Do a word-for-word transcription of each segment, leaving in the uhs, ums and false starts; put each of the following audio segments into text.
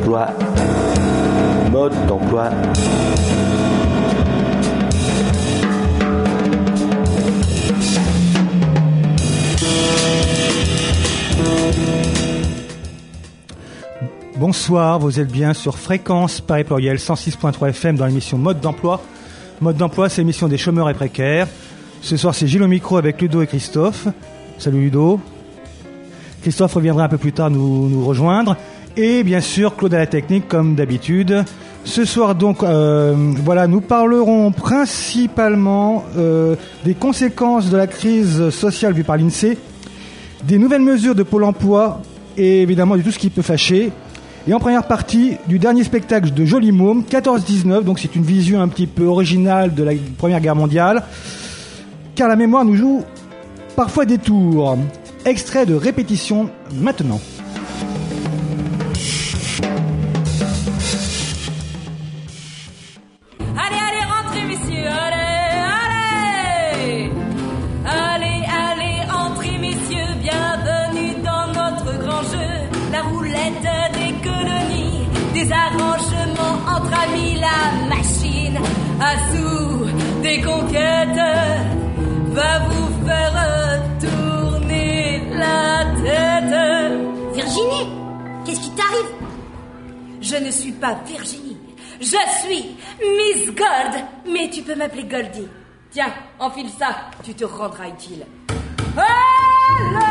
d'emploi. Mode d'emploi. Bonsoir, vous êtes bien sur Fréquence Paris Pluriel cent six point trois F M dans l'émission Mode d'emploi. Mode d'emploi, c'est l'émission des chômeurs et précaires. Ce soir, c'est Gilles au micro avec Ludo et Christophe. Salut Ludo. Christophe reviendra un peu plus tard nous, nous rejoindre. Et bien sûr, Claude à la technique, comme d'habitude. Ce soir, donc, euh, voilà, nous parlerons principalement euh, des conséquences de la crise sociale vue par l'INSEE, des nouvelles mesures de Pôle emploi et évidemment de tout ce qui peut fâcher. Et en première partie, du dernier spectacle de Joli Môme, quatorze dix-neuf, donc c'est une vision un petit peu originale de la Première Guerre mondiale, car la mémoire nous joue parfois des tours. Extrait de répétition maintenant. Allez, allez, rentrez, messieurs, allez, allez. Allez, allez, entrez, messieurs, bienvenue dans notre grand jeu. La roulette des colonies, des arrangements entre amis, la machine à sous des conquêtes va vous faire tourner la tête. Virginie, qu'est-ce qui t'arrive? Je ne suis pas Virginie, je suis Miss Gold, mais tu peux m'appeler Goldie. Tiens, enfile ça, tu te rendras utile. Allez,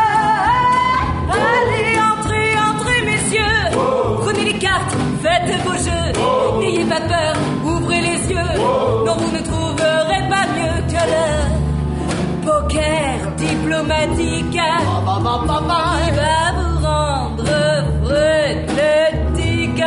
allez, entrez, entrez, messieurs. Prenez les cartes, faites vos jeux. N'ayez pas peur, ouvrez les yeux. Non, vous ne trouverez pas mieux que le poker diplomatique qui va vous rendre frénétique.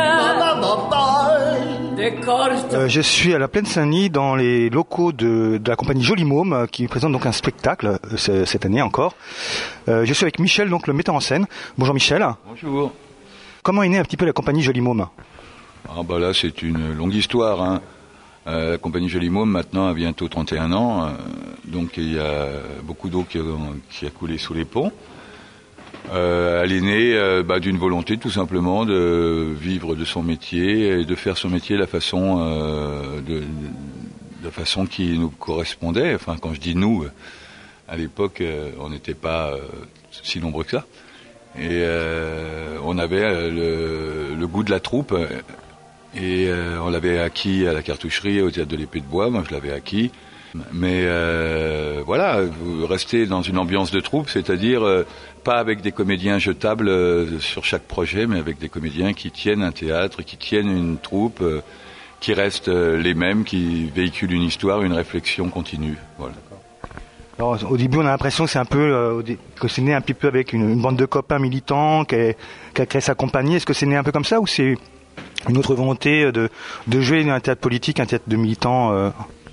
Euh, je suis à la Plaine Saint-Denis dans les locaux de, de la compagnie Joli Môme euh, qui présente donc un spectacle euh, cette année encore. Euh, je suis avec Michel, donc le metteur en scène. Bonjour Michel. Bonjour. Comment est née un petit peu la compagnie Joli Môme? Ah bah là c'est une longue histoire. Hein. Euh, la compagnie Joli Môme maintenant a bientôt trente et un ans, euh, donc il y a beaucoup d'eau qui a, qui a coulé sous les ponts. Euh, elle est née euh, bah, d'une volonté tout simplement de vivre de son métier et de faire son métier de la façon, euh, de, de la façon qui nous correspondait. Enfin, quand je dis nous, à l'époque, euh, on n'était pas euh, si nombreux que ça. Et euh, on avait euh, le, le goût de la troupe et euh, on l'avait acquis à la cartoucherie, au théâtre de l'Épée de Bois. Moi, je l'avais acquis. Mais euh, voilà, vous restez dans une ambiance de troupe, c'est-à-dire euh, pas avec des comédiens jetables euh, sur chaque projet, mais avec des comédiens qui tiennent un théâtre, qui tiennent une troupe, euh, qui restent euh, les mêmes, qui véhiculent une histoire, une réflexion continue. Voilà. Alors, au début, on a l'impression que c'est un peu euh, que c'est né un petit peu avec une, une bande de copains militants qui a, qui a créé sa compagnie. Est-ce que c'est né un peu comme ça ou c'est une autre volonté de, de jouer un théâtre politique, un théâtre de militants euh...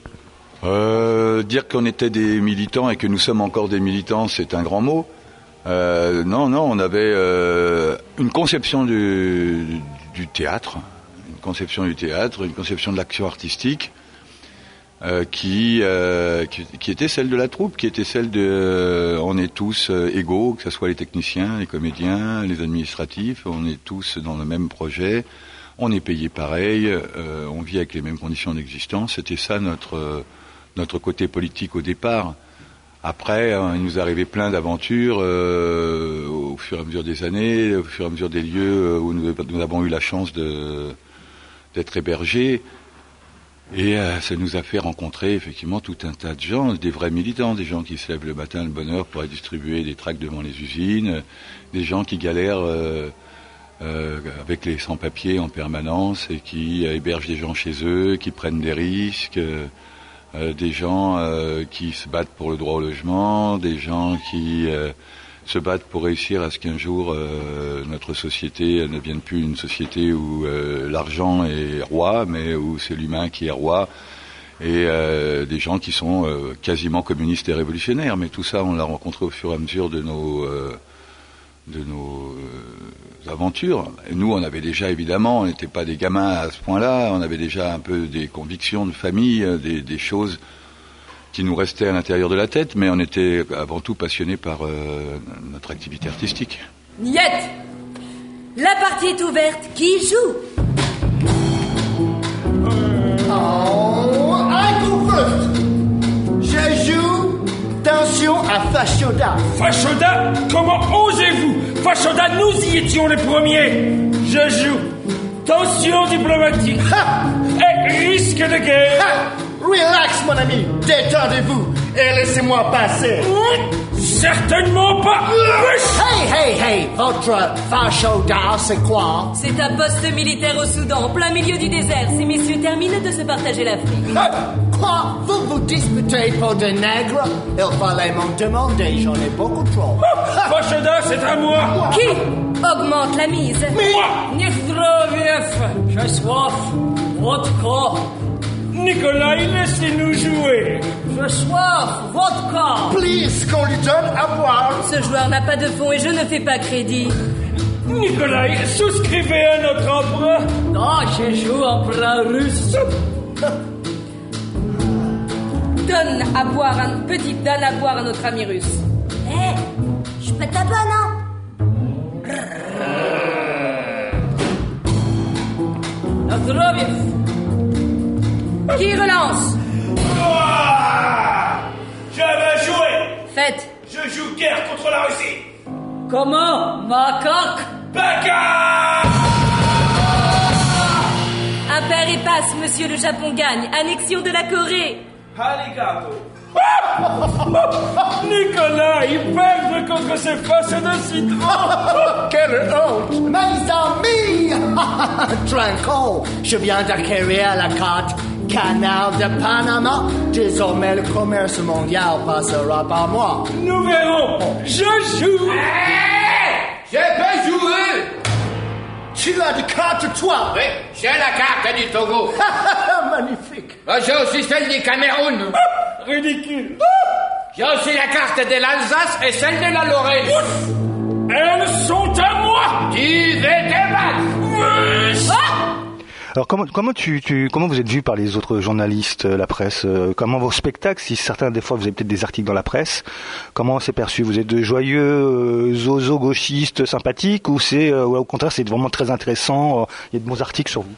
Euh, dire qu'on était des militants et que nous sommes encore des militants, c'est un grand mot. Euh, non, non, on avait euh, une conception du, du théâtre, une conception du théâtre, une conception de l'action artistique euh, qui, euh, qui, qui était celle de la troupe, qui était celle de, euh, on est tous euh, égaux, que ce soit les techniciens, les comédiens, les administratifs, on est tous dans le même projet. On est payé pareil, euh, on vit avec les mêmes conditions d'existence. C'était ça notre euh, notre côté politique au départ. Après, hein, il nous arrivait plein d'aventures euh, au fur et à mesure des années, au fur et à mesure des lieux où nous, nous avons eu la chance de d'être hébergés. Et euh, ça nous a fait rencontrer effectivement tout un tas de gens, des vrais militants, des gens qui se lèvent le matin de bonne heure pour aller distribuer des tracts devant les usines, des gens qui galèrent euh, Euh, avec les sans-papiers en permanence et qui euh, hébergent des gens chez eux, qui prennent des risques, euh, euh, des gens euh, qui se battent pour le droit au logement, des gens qui euh, se battent pour réussir à ce qu'un jour euh, notre société ne devienne plus une société où euh, l'argent est roi, mais où c'est l'humain qui est roi, et euh, des gens qui sont euh, quasiment communistes et révolutionnaires. Mais tout ça, on l'a rencontré au fur et à mesure de nos... Euh, de nos euh, aventures. Et nous, on avait déjà, évidemment, on n'était pas des gamins à ce point-là, on avait déjà un peu des convictions de famille, des, des choses qui nous restaient à l'intérieur de la tête, mais on était avant tout passionnés par euh, notre activité artistique. Niette! La partie est ouverte. Qui joue? Oh, I go first. Je joue Tension à Fashoda. Fashoda? Comment osez-vous? Fashoda, nous y étions les premiers. Je joue Tension diplomatique et risque de guerre. Ha! Relax, mon ami. Détendez-vous et laissez-moi passer. Certainement pas. Hey, hey, hey. Votre Fashoda, c'est quoi? C'est un poste militaire au Soudan, en plein milieu du désert. Ces messieurs terminent de se partager l'Afrique. Quoi? Vous vous disputez pour des nègres? Il fallait m'en demander, j'en ai beaucoup trop. Fashoda, c'est à moi. Qui augmente la mise? Moi. Nichtroviev, j'ai soif. Vodka. Nikolai, laissez-nous jouer. J'ai soif. Vodka. Please, qu'on lui donne à boire. Ce joueur n'a pas de fond et je ne fais pas crédit. Nikolai, souscrivez à notre emprunt. Non, je joue emprunt russe. Donne à boire un petit donne à boire à notre ami russe. Hé, hey, je peux ta bonne, hein? Nichtroviev. Qui relance? Ah, je vais jouer. Faites. Je joue guerre contre la Russie. Comment, macaque? Baka! Impair et passe, monsieur le Japon gagne. Annexion de la Corée. Arigato. Nikolai, perdre contre ces faces de citron. Quelle honte! Mes amis! Tranquille, je viens d'acquérir la carte Canal de Panama. Désormais, le commerce mondial passera par moi. Nous verrons. Je joue. J'ai pas joué. Tu as des cartes, toi? Oui, j'ai la carte du Togo. Magnifique. J'ai aussi celle du Cameroun. Ridicule. J'ai aussi la carte de l'Alsace et celle de la Lorraine. Elles sont à moi. Tu veux te battre? Alors comment comment tu, tu comment vous êtes vu par les autres journalistes, la presse, euh, comment vos spectacles, si certains des fois vous avez peut-être des articles dans la presse, comment c'est perçu? Vous êtes de joyeux euh, zozo gauchistes sympathiques ou c'est euh, ou au contraire c'est vraiment très intéressant, euh, il y a de bons articles sur vous?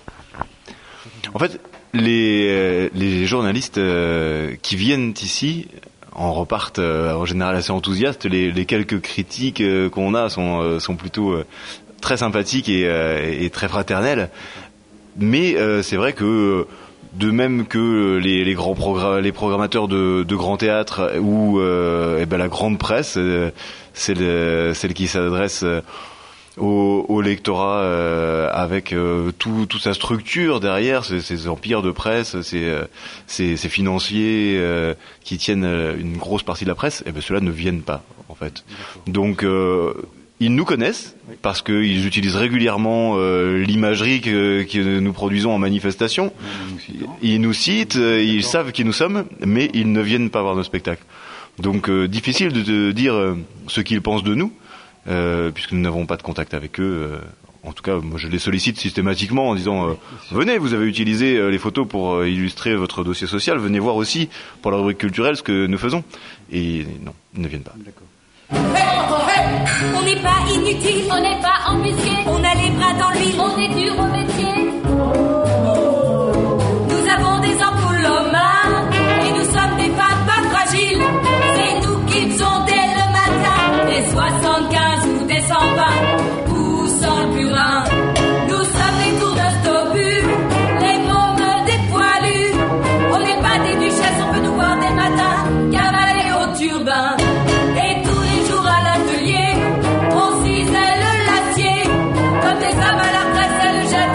En fait, les euh, les journalistes euh, qui viennent ici en repartent euh, en général assez enthousiastes. Les, les quelques critiques euh, qu'on a sont euh, sont plutôt euh, très sympathiques et, euh, et très fraternelles. Mais euh, c'est vrai que de même que les, les grands programmes, les programmateurs de, de grands théâtres ou euh, eh ben la grande presse, euh, celle, celle qui s'adresse au, au lectorat euh, avec euh, tout, toute sa structure derrière, ces, ces empires de presse, ces, ces, ces financiers euh, qui tiennent une grosse partie de la presse, eh ben ceux-là ne viennent pas en fait. Donc euh, ils nous connaissent parce qu'ils utilisent régulièrement euh, l'imagerie que, que nous produisons en manifestation. Ils nous citent, ils savent qui nous sommes, mais ils ne viennent pas voir nos spectacles. Donc euh, difficile de, de dire euh, ce qu'ils pensent de nous, euh, puisque nous n'avons pas de contact avec eux. Euh, en tout cas, moi je les sollicite systématiquement en disant euh, venez, vous avez utilisé euh, les photos pour euh, illustrer votre dossier social, venez voir aussi pour la rubrique culturelle ce que nous faisons. Et non, ils ne viennent pas. D'accord. On n'est pas inutile, on n'est pas embusqué, on a les bras dans l'huile, on est dur au métier. Nous avons des ampoules aux mains et nous sommes des femmes pas fragiles. C'est nous qui faisons dès le matin des soixante-quinze ou des cent vingt ou sans le purin. Nous sommes les tours de Stobu, les mômes des poilus. On n'est pas des duchesses, on peut nous voir des matins cavaler au turbin. On cisèle l'acier, comme des hommes à la presse, elle jette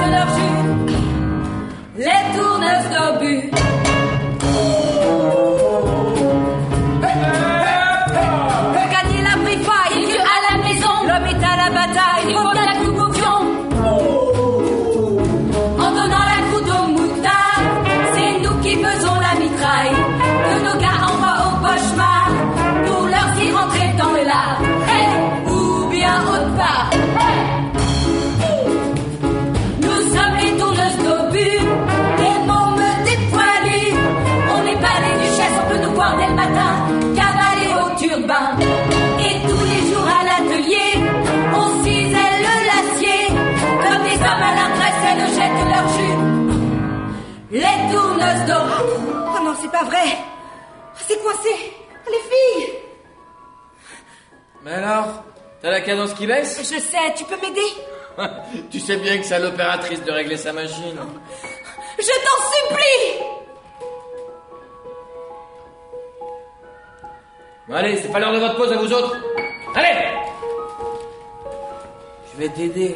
et leur jus. Les tourneuses dorées. Oh non, c'est pas vrai. C'est coincé. Les filles. Mais alors, t'as la cadence qui baisse? Je sais, tu peux m'aider? Tu sais bien que c'est à l'opératrice de régler sa machine. Je t'en supplie. Bon, allez, c'est pas l'heure de votre pause à vous autres. Allez! Je vais t'aider.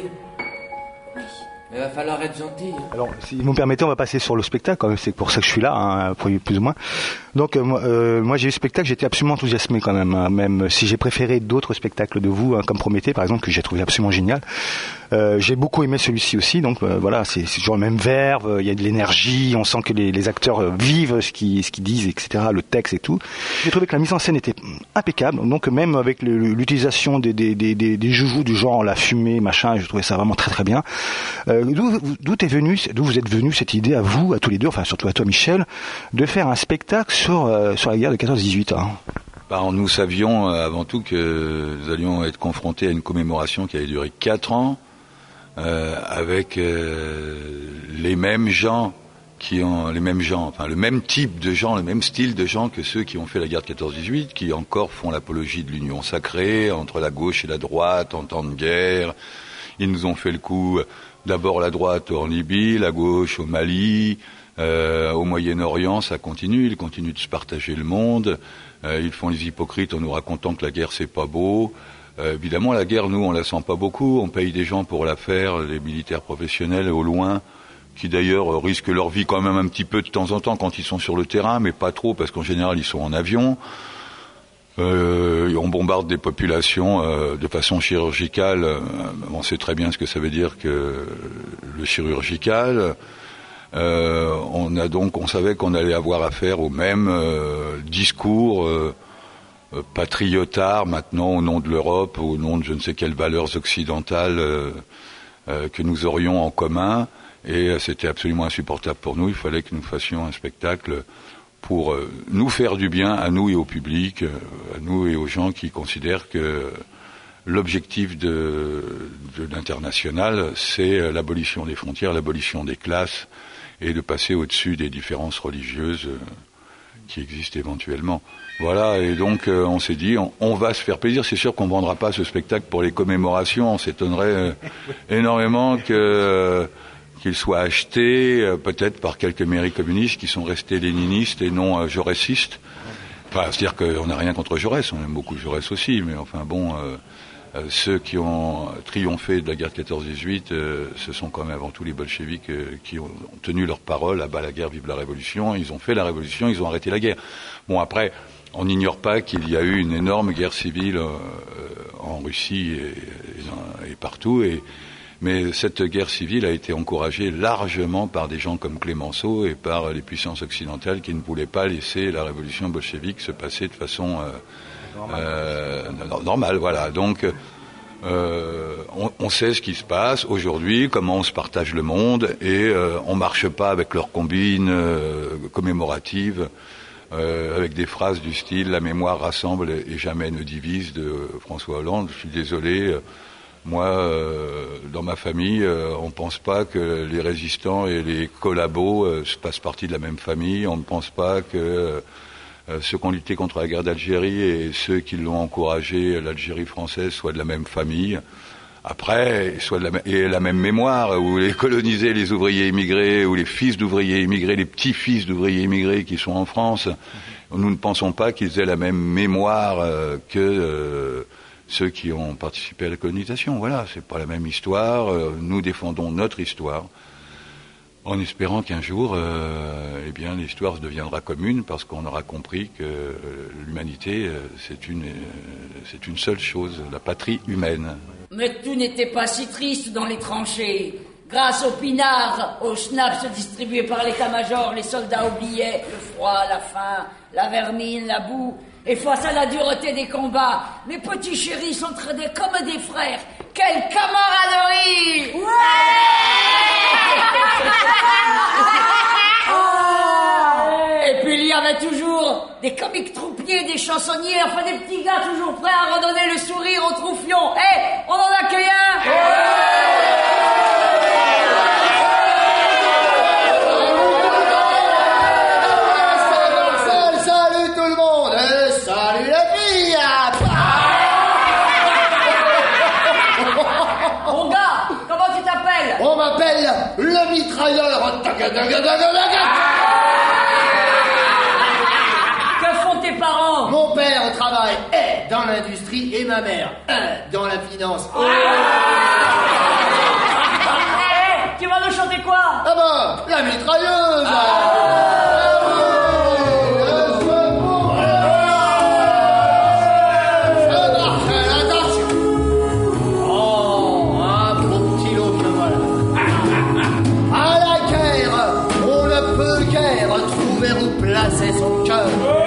Mais va falloir être gentil. Alors, si vous me permettez, on va passer sur le spectacle, quand même. C'est pour ça que je suis là, hein, plus ou moins. Donc, euh, moi, euh, moi, j'ai eu le spectacle, j'étais absolument enthousiasmé quand même. Hein, même si j'ai préféré d'autres spectacles de vous, hein, comme Prométhée, par exemple, que j'ai trouvé absolument génial. Euh, j'ai beaucoup aimé celui-ci aussi. Donc, euh, voilà, c'est, c'est toujours le même verve. Il y a de l'énergie. On sent que les, les acteurs vivent ce qu'ils, ce qu'ils disent, et cetera. Le texte et tout. J'ai trouvé que la mise en scène était impeccable. Donc, même avec le, l'utilisation des, des, des, des, des joujoux du genre la fumée, machin, je trouvais ça vraiment très très bien. Euh, D'où, d'où est venu, d'où vous êtes venu cette idée à vous, à tous les deux, enfin surtout à toi Michel, de faire un spectacle sur euh, sur la guerre de quatorze dix-huit hein. Bah, nous savions euh, avant tout que nous allions être confrontés à une commémoration qui allait durer quatre ans, euh, avec euh, les mêmes gens qui ont les mêmes gens, enfin le même type de gens, le même style de gens que ceux qui ont fait la guerre de quatorze dix-huit, qui encore font l'apologie de l'union sacrée entre la gauche et la droite en temps de guerre. Ils nous ont fait le coup. D'abord la droite en Libye, la gauche au Mali, euh, au Moyen-Orient, ça continue, ils continuent de se partager le monde, euh, ils font les hypocrites en nous racontant que la guerre c'est pas beau. Euh, évidemment la guerre, nous on la sent pas beaucoup, on paye des gens pour la faire, des militaires professionnels au loin, qui d'ailleurs risquent leur vie quand même un petit peu de temps en temps quand ils sont sur le terrain, mais pas trop parce qu'en général ils sont en avion. Euh, on bombarde des populations euh, de façon chirurgicale. Euh, on sait très bien ce que ça veut dire que le chirurgical. Euh, on a donc, on savait qu'on allait avoir affaire au même euh, discours euh, patriotard maintenant au nom de l'Europe, au nom de je ne sais quelles valeurs occidentales euh, euh, que nous aurions en commun. Et euh, c'était absolument insupportable pour nous. Il fallait que nous fassions un spectacle pour euh, nous faire du bien à nous et au public, euh, à nous et aux gens qui considèrent que l'objectif de, de l'international, c'est l'abolition des frontières, l'abolition des classes et de passer au-dessus des différences religieuses euh, qui existent éventuellement. Voilà, et donc euh, on s'est dit, on, on va se faire plaisir. C'est sûr qu'on ne vendra pas ce spectacle pour les commémorations. On s'étonnerait euh, énormément que... Euh, qu'il soit acheté euh, peut-être par quelques mairies communistes qui sont restés léninistes et non euh, jaurésistes. Enfin, c'est-à-dire qu'on n'a rien contre Jaurès, on aime beaucoup Jaurès aussi, mais enfin bon, euh, euh, ceux qui ont triomphé de la guerre de quatorze dix-huit, euh, ce sont quand même avant tout les bolcheviks euh, qui ont tenu leur parole, à bas la guerre, vive la révolution, ils ont fait la révolution, ils ont arrêté la guerre. Bon, après, on n'ignore pas qu'il y a eu une énorme guerre civile euh, en Russie et, et, et partout, et mais cette guerre civile a été encouragée largement par des gens comme Clémenceau et par les puissances occidentales qui ne voulaient pas laisser la révolution bolchevique se passer de façon euh, normale. Euh, normale. Voilà. Donc, euh, on, on sait ce qui se passe aujourd'hui, comment on se partage le monde, et euh, on marche pas avec leurs combines euh, commémoratives, euh, avec des phrases du style « La mémoire rassemble et jamais ne divise » de François Hollande. Je suis désolé. Euh, Moi, euh, dans ma famille, euh, on ne pense pas que les résistants et les collabos euh, se passent partie de la même famille. On ne pense pas que euh, ceux qui ont lutté contre la guerre d'Algérie et ceux qui l'ont encouragé, l'Algérie française, soient de la même famille. Après, soit de la, et la même mémoire, où les colonisés, les ouvriers immigrés, ou les fils d'ouvriers immigrés, les petits-fils d'ouvriers immigrés qui sont en France, nous ne pensons pas qu'ils aient la même mémoire euh, que... Euh, ceux qui ont participé à la colonisation. Voilà, c'est pas la même histoire. Euh, nous défendons notre histoire, en espérant qu'un jour, euh, eh bien, l'histoire deviendra commune, parce qu'on aura compris que euh, l'humanité, euh, c'est une, euh, c'est une seule chose, la patrie humaine. Mais tout n'était pas si triste dans les tranchées. Grâce aux pinards, aux schnapps distribués par l'état-major, les soldats oubliaient le froid, la faim, la vermine, la boue. Et face à la dureté des combats, mes petits chéris s'entraidaient comme des frères. Quelle camaraderie! Ouais! Et puis il y avait toujours des comiques troupiers, des chansonniers, enfin des petits gars toujours prêts à redonner le sourire aux troufions. Hé, hey, on en accueille un! le mitrailleur. Que font tes parents? Mon père travaille est dans l'industrie et ma mère est dans la finance. Oh. Hey, tu vas nous chanter quoi? Ah bah, la mitrailleuse. C'est son cœur.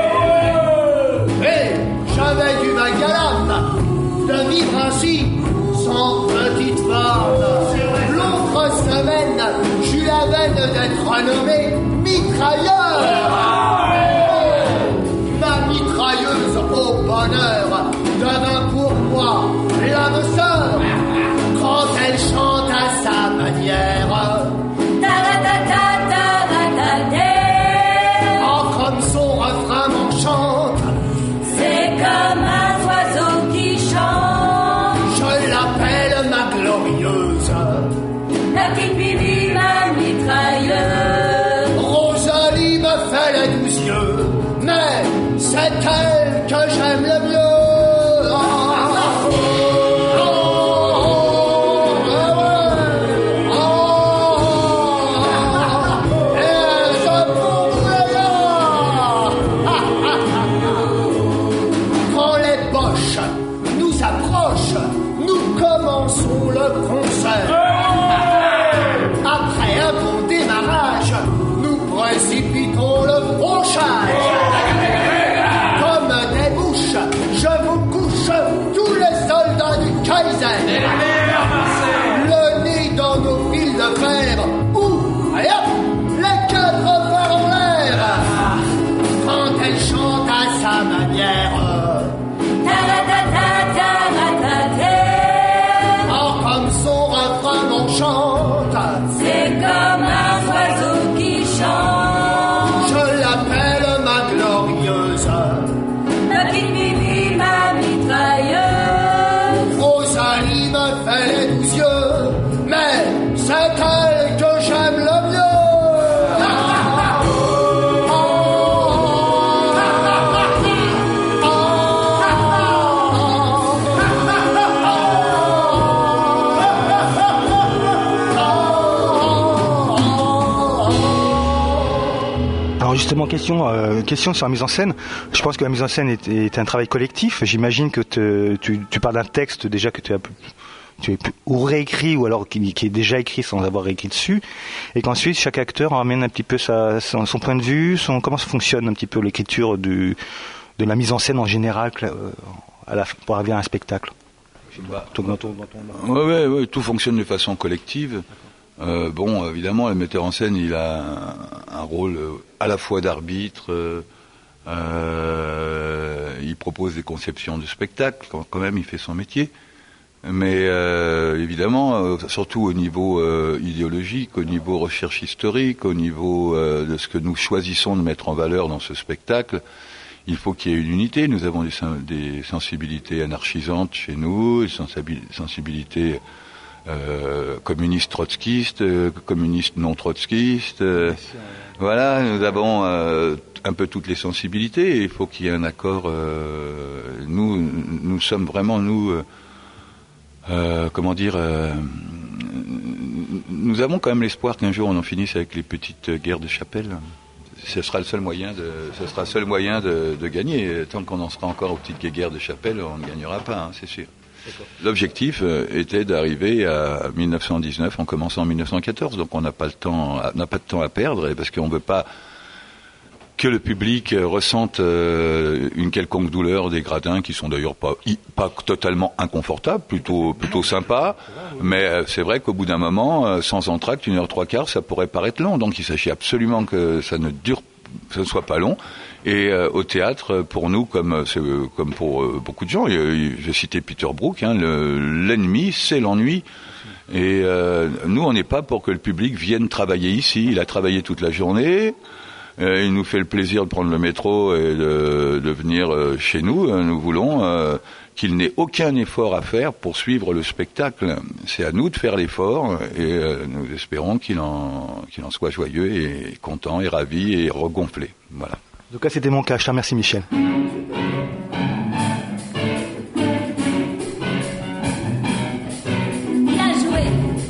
Et j'avais du magalam de vivre ainsi sans petite femme. L'autre semaine, j'eus la veine d'être renommé mitrailleur. Ma mitrailleuse au bonheur devint pour moi l'âme sœur quand elle chante à sa manière. C'est comme un oiseau qui chante. Je l'appelle ma glorieuse, la petite Bibi, ma mitrailleuse. Rosalie me fait les douze yeux, mais c'est elle que j'aime le mieux. Après un bon démarrage, nous précipitons le fauchage. Comme des mouches, je vous couche tous les soldats du Kaiser. Le nez dans nos fils de fer, ou, allez hop, les quatre vers en l'air. Quand elle chante à sa manière. C'est comme un oiseau qui chante. Je l'appelle ma glorieuse, la petite Bibi, ma mitrailleuse. Rosalie me fait les douze yeux, mais c'est elle que j'aime le mieux. Alors justement, question, euh, question sur la mise en scène. Je pense que la mise en scène est, est un travail collectif. J'imagine que te, tu, tu parles d'un texte déjà que tu as tu es ou réécrit ou alors qui, qui est déjà écrit sans avoir écrit dessus, et qu'ensuite chaque acteur amène un petit peu sa, son, son point de vue, son, comment ça fonctionne un petit peu l'écriture du, de la mise en scène en général euh, à la, pour arriver à un spectacle. Bah, tout, dans ton, dans ton... ouais, ouais, ouais, tout fonctionne de façon collective. Euh, bon, évidemment, le metteur en scène, il a un, un rôle à la fois d'arbitre, euh, euh, il propose des conceptions de spectacle, quand, quand même il fait son métier, mais euh, évidemment, euh, surtout au niveau euh, idéologique, au niveau recherche historique, au niveau euh, de ce que nous choisissons de mettre en valeur dans ce spectacle, il faut qu'il y ait une unité. Nous avons des, des sensibilités anarchisantes chez nous, des sensibilités Euh, communistes trotskistes, euh, communistes non trotskistes. Euh, voilà, nous avons euh, un peu toutes les sensibilités et il faut qu'il y ait un accord. Euh, nous, nous sommes vraiment, nous, euh, euh, comment dire, euh, nous avons quand même l'espoir qu'un jour on en finisse avec les petites guerres de chapelle. Ce sera le seul moyen de, ce sera le seul moyen de, de gagner. Tant qu'on en sera encore aux petites guerres de chapelle, on ne gagnera pas, hein, c'est sûr. L'objectif euh, était d'arriver à mille neuf cent dix-neuf en commençant en mille neuf cent quatorze, donc on n'a pas le temps, n'a pas de temps à perdre, parce qu'on ne veut pas que le public ressente euh, une quelconque douleur des gradins qui sont d'ailleurs pas pas totalement inconfortables, plutôt plutôt sympas, mais euh, c'est vrai qu'au bout d'un moment, euh, sans entracte, une heure trois quarts, ça pourrait paraître long, donc il s'agit absolument que ça ne dure, que ce ne soit pas long. Et euh, au théâtre, pour nous, comme c'est, comme pour euh, beaucoup de gens, je vais citer Peter Brook, hein, le, l'ennemi, c'est l'ennui. Et euh, nous, on n'est pas pour que le public vienne travailler ici. Il a travaillé toute la journée. euh, il nous fait le plaisir de prendre le métro et de, de venir euh, chez nous. Euh, nous voulons euh, qu'il n'ait aucun effort à faire pour suivre le spectacle. C'est à nous de faire l'effort et euh, nous espérons qu'il en, qu'il en soit joyeux et content et ravi et regonflé. Voilà. En tout cas, c'était mon cas. Je te remercie, Michel. Bien joué.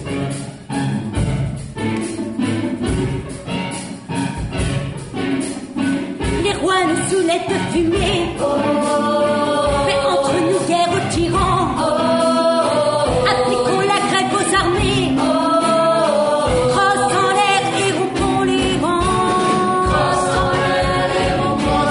Les rois nous soulèvent de fumée. Mais entre nous, guerre aux tyrans. Appliquons la grève aux armées. Crosse en l'air et rompons les rangs. Crosse en l'air et rompons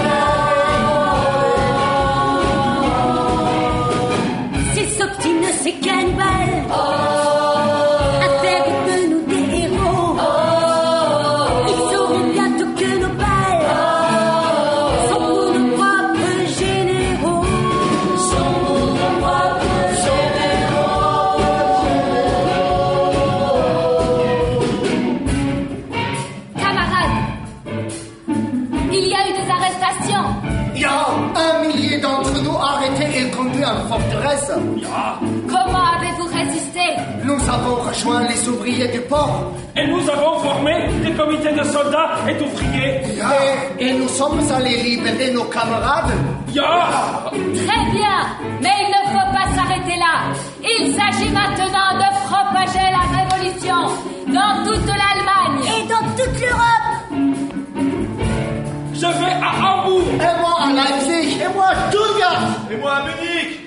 les rangs. Ces s'obstinent, ces cannibales. À faire de nous des héros. Ils sauront bientôt que nos balles sont pour nos propres généraux. Sont pour nos propres généraux. Camarades, il y a eu des arrestations. Il y a un millier d'entre nous arrêtés et conduits en forteresse. Comment avez-vous résisté? Nous avons rejoint les ouvriers du port. Et nous avons formé des comités de soldats et d'ouvriers. Et, et nous sommes allés libérer nos camarades. Ya Très bien, mais il ne faut pas s'arrêter là. Il s'agit maintenant de propager la révolution dans toute l'Allemagne. Et dans toute l'Europe. Je vais à Hambourg. Et moi à Leipzig. Et moi à Stuttgart. Et moi à Munich.